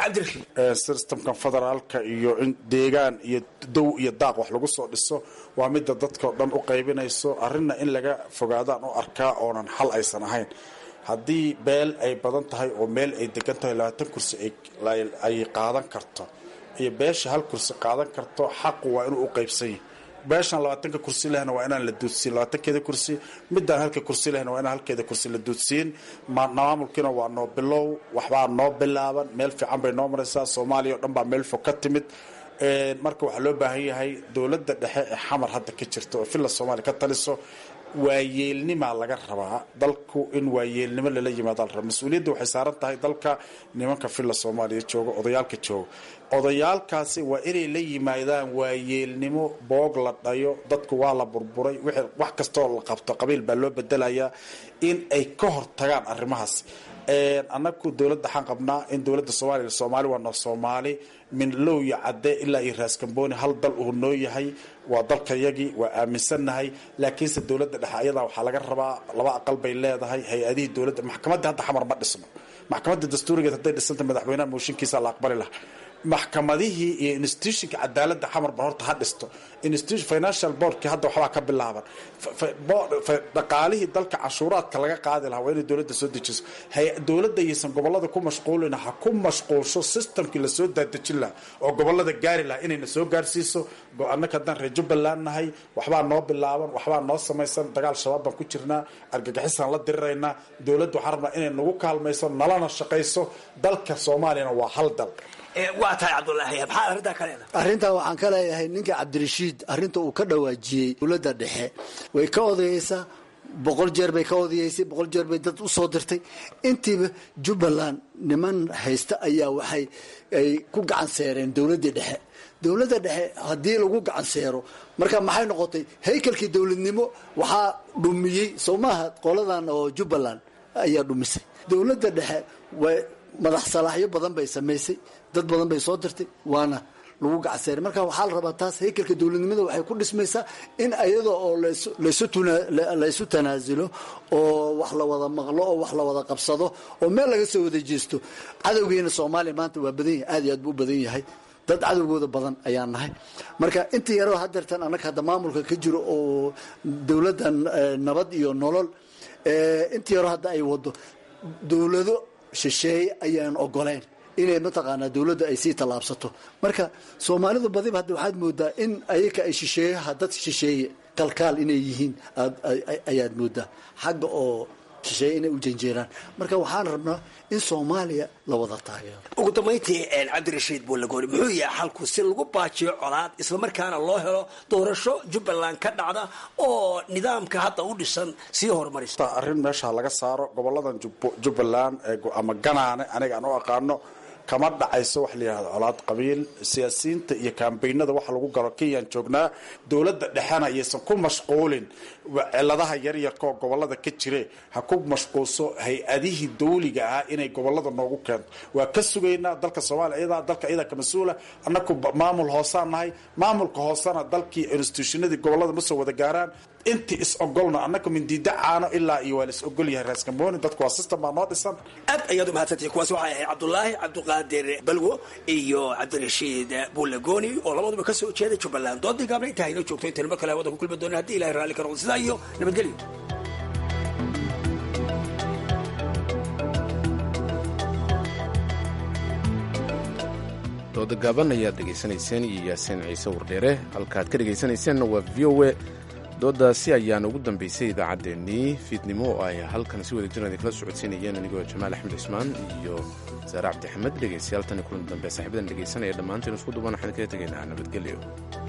systemkan federaalka iyo in deegaan iyo dow iyo daaq wax lagu soo dhiso waa midda dadkao dhan u qaybinayso. arrinna in laga fogaadaan u arkaa oonan xal aysan ahayn. haddii beel ay badan tahay oo meel ay degan tahay 20 kursi ay qaadan karto iyo beesha hal kursi qaadan karto, xaqu waa inuu u qaybsan yahay. beeshan 20 kursi lehna waa inaan la duudsiin 20keeda kursi, midaan halka kursi lehna waa inaan halkeeda kursi la duudsiin. maamulkiina waa noo bilow, waxbaa noo bilaaban, meel fiican bay noo maraysaa. soomaaliya oo dhan baa meel fog ka timid. marka waxaa loo baahan yahay dowladda dhexe ee xamar hadda ka jirta oo villa soomaaliya ka taliso, waayeelnimaa laga rabaa. dalku in waayeelnimo lala yimaada la raba. mas-uuliyadda waxay saaran tahay dalka nimanka villa soomaaliya jooga, odayaalka jooga. odayaalkaasi waa inay la yimaadaan waayeelnimo, boog la dhayo. dadku waa la burburay, wax kastoo la qabto qabiil baa loo bedelayaa. in ay ka hortagaan arrimahaas. annagu dowladda waxaan qabnaa in dowladda soomaali waa noo Soomaali min low iyo cadde ilaa iyo raaskambooni hal dal uu noo yahay. waa dalkayagii, waa aaminsannahay. laakiinse dowladda dhexe ayadaa waxaa laga rabaa, 2 aqal bay leedahay. hay-adihii dowladda, maxkamadda hadda xamar ma dhisno. maxkamadda dastuurigeed hadday dhisanta madaxweynaha mooshinkiisa la aqbali lahaa. maxkamadihii iyo institutionka cadaaladda xamar ba horta ha dhisto. institution financial boardkii hadda waxbaa ka bilaaban. dhaqaalihii dalka cashuuraadka laga qaadi lahaa waa inay dowladda soo dejiso. dowladda ayaysan gobolada ku mashquulin, ha ku mashquulsho systemkii lasoo daadejin lahaa oo gobolada gaari lahaa inayna soo gaarsiiso. annaka haddaan reer jubbaland nahay, waxbaa noo bilaaban, waxbaa noo samaysan. dagaal shabaab baan ku jirnaa, argagixisaan la diriraynaa. dowladdu waxaan rabnaa inay nagu kaalmayso, nalana shaqayso. dalka soomaaliyana waa hal dal. waa tahay cabdulaahi, maxaa arrintaa ka leedahay? arrintaa waxaan ka leeyahay ninka cabdirashiid arrinta uu ka dhawaajiyey dowladda dhexe way ka odayeysaa. 100 jeer bay ka odayeysay, 100 jeer bay dad u soo dirtay. intiiba jubbaland niman haysta ayaa waxay ay ku gacan seereen dowladda dhexe. dowladda dhexe haddii lagu gacan seero marka maxay noqotay? haykalkii dowladnimo waxaa dhumiyey soo maaha qoladan oo jubbaland ayaa dhumisay. dowladda dhexe way madax salaaxyo badan bay samaysay, dad badan bay soo dirtay, waana lagu gacseeray. marka waxaa la rabaa taas haykalka dowladnimada waxay ku dhismaysaa in ayada oo laysu tanaasulo oo wax la wada maqlo oo wax la wada qabsado oo meel laga soo wada jeesto. cadowgeena soomaaliya maanta waa badan yahay, aad iyo aad buu u badan yahay. dad cadowgooda badan ayaan nahay. marka inta yaroo hadeertan annaga hadda maamulka ka jiro oo dowladdan nabad iyo nolol, inta yaroo hadda ay wado dowlado shisheeye ayaan ogoleyn inay mataqaanaa dowladda ay sii tallaabsato. marka soomaalidu badiba hadda waxaad moodaa in ayaga ay shisheeyaha dad shisheeye kalkaal inay yihiin ayaad moodaa, xagga oo shisheeye inay u janjeeraan. marka waxaan rabnaa in soomaaliya la wada taageero. ugu dambayntii cabdirashiid buulagooni, muxuu yahay xalku si lagu baajiyo colaad islamarkaana loo helo doorasho jubbaland ka dhacda oo nidaamka hadda u dhisan sii horumarisa? arrin meesha laga saaro goboladan jubbaland ama ganaane aniga aan u aqaano kama dhacayso wax la yidhahdo colaad qabiil. siyaasiyiinta iyo kaambeynada waxa lagu galo kenyaan joognaa. dowladda dhexena ayaysan ku mashquulin ciladaha yaryarka oo gobolada ka jire, ha ku mashquulso hay-adihii dawliga ah inay gobolada noogu keento. waa ka sugaynaa dalka soomaaliya dalka iyadaa ka mas-uula. annaku maamul hoosaan nahay, maamulka hoosena dalkii institutionadii gobolada ma soo wada gaaraan. inti is ogolna annaka mindiida caano ilaa iyo waa la is ogol yahay raas kamboni dadku waa system baa noo dhisan. aad ayaad u mahadsantihiin. kuwaas waxay ahayd cabdulaahi cabdiqaadir balwo iyo cabdirashiid buulagoni oo labaduba ka soo jeeda jubbaland. doodii gaabna intaa inoo joogto intaynu mar kale hawada ku kulmi doona haddii ilahay raalli ka noqdo. sidaa iyo nabadgelyo. dooda gaaban ayaad dhegaysanayseen iyo yaasiin ciise wardheere. halkaaad ka dhegaysanayseena waa v o a. doodaasi ayaana ugu dambaysay idaacaddeenii fiidnimo oo ay halkan si wada jiraan kala socodsiinayeen anigoo jamaal axmed cismaan iyo saare cabdixamed. dhegaystayaal tan kulan dambe saaxiibadan dhegaysanaya dhammaanteen isku duban waxaan kaga tegaynaa nabadgelyo.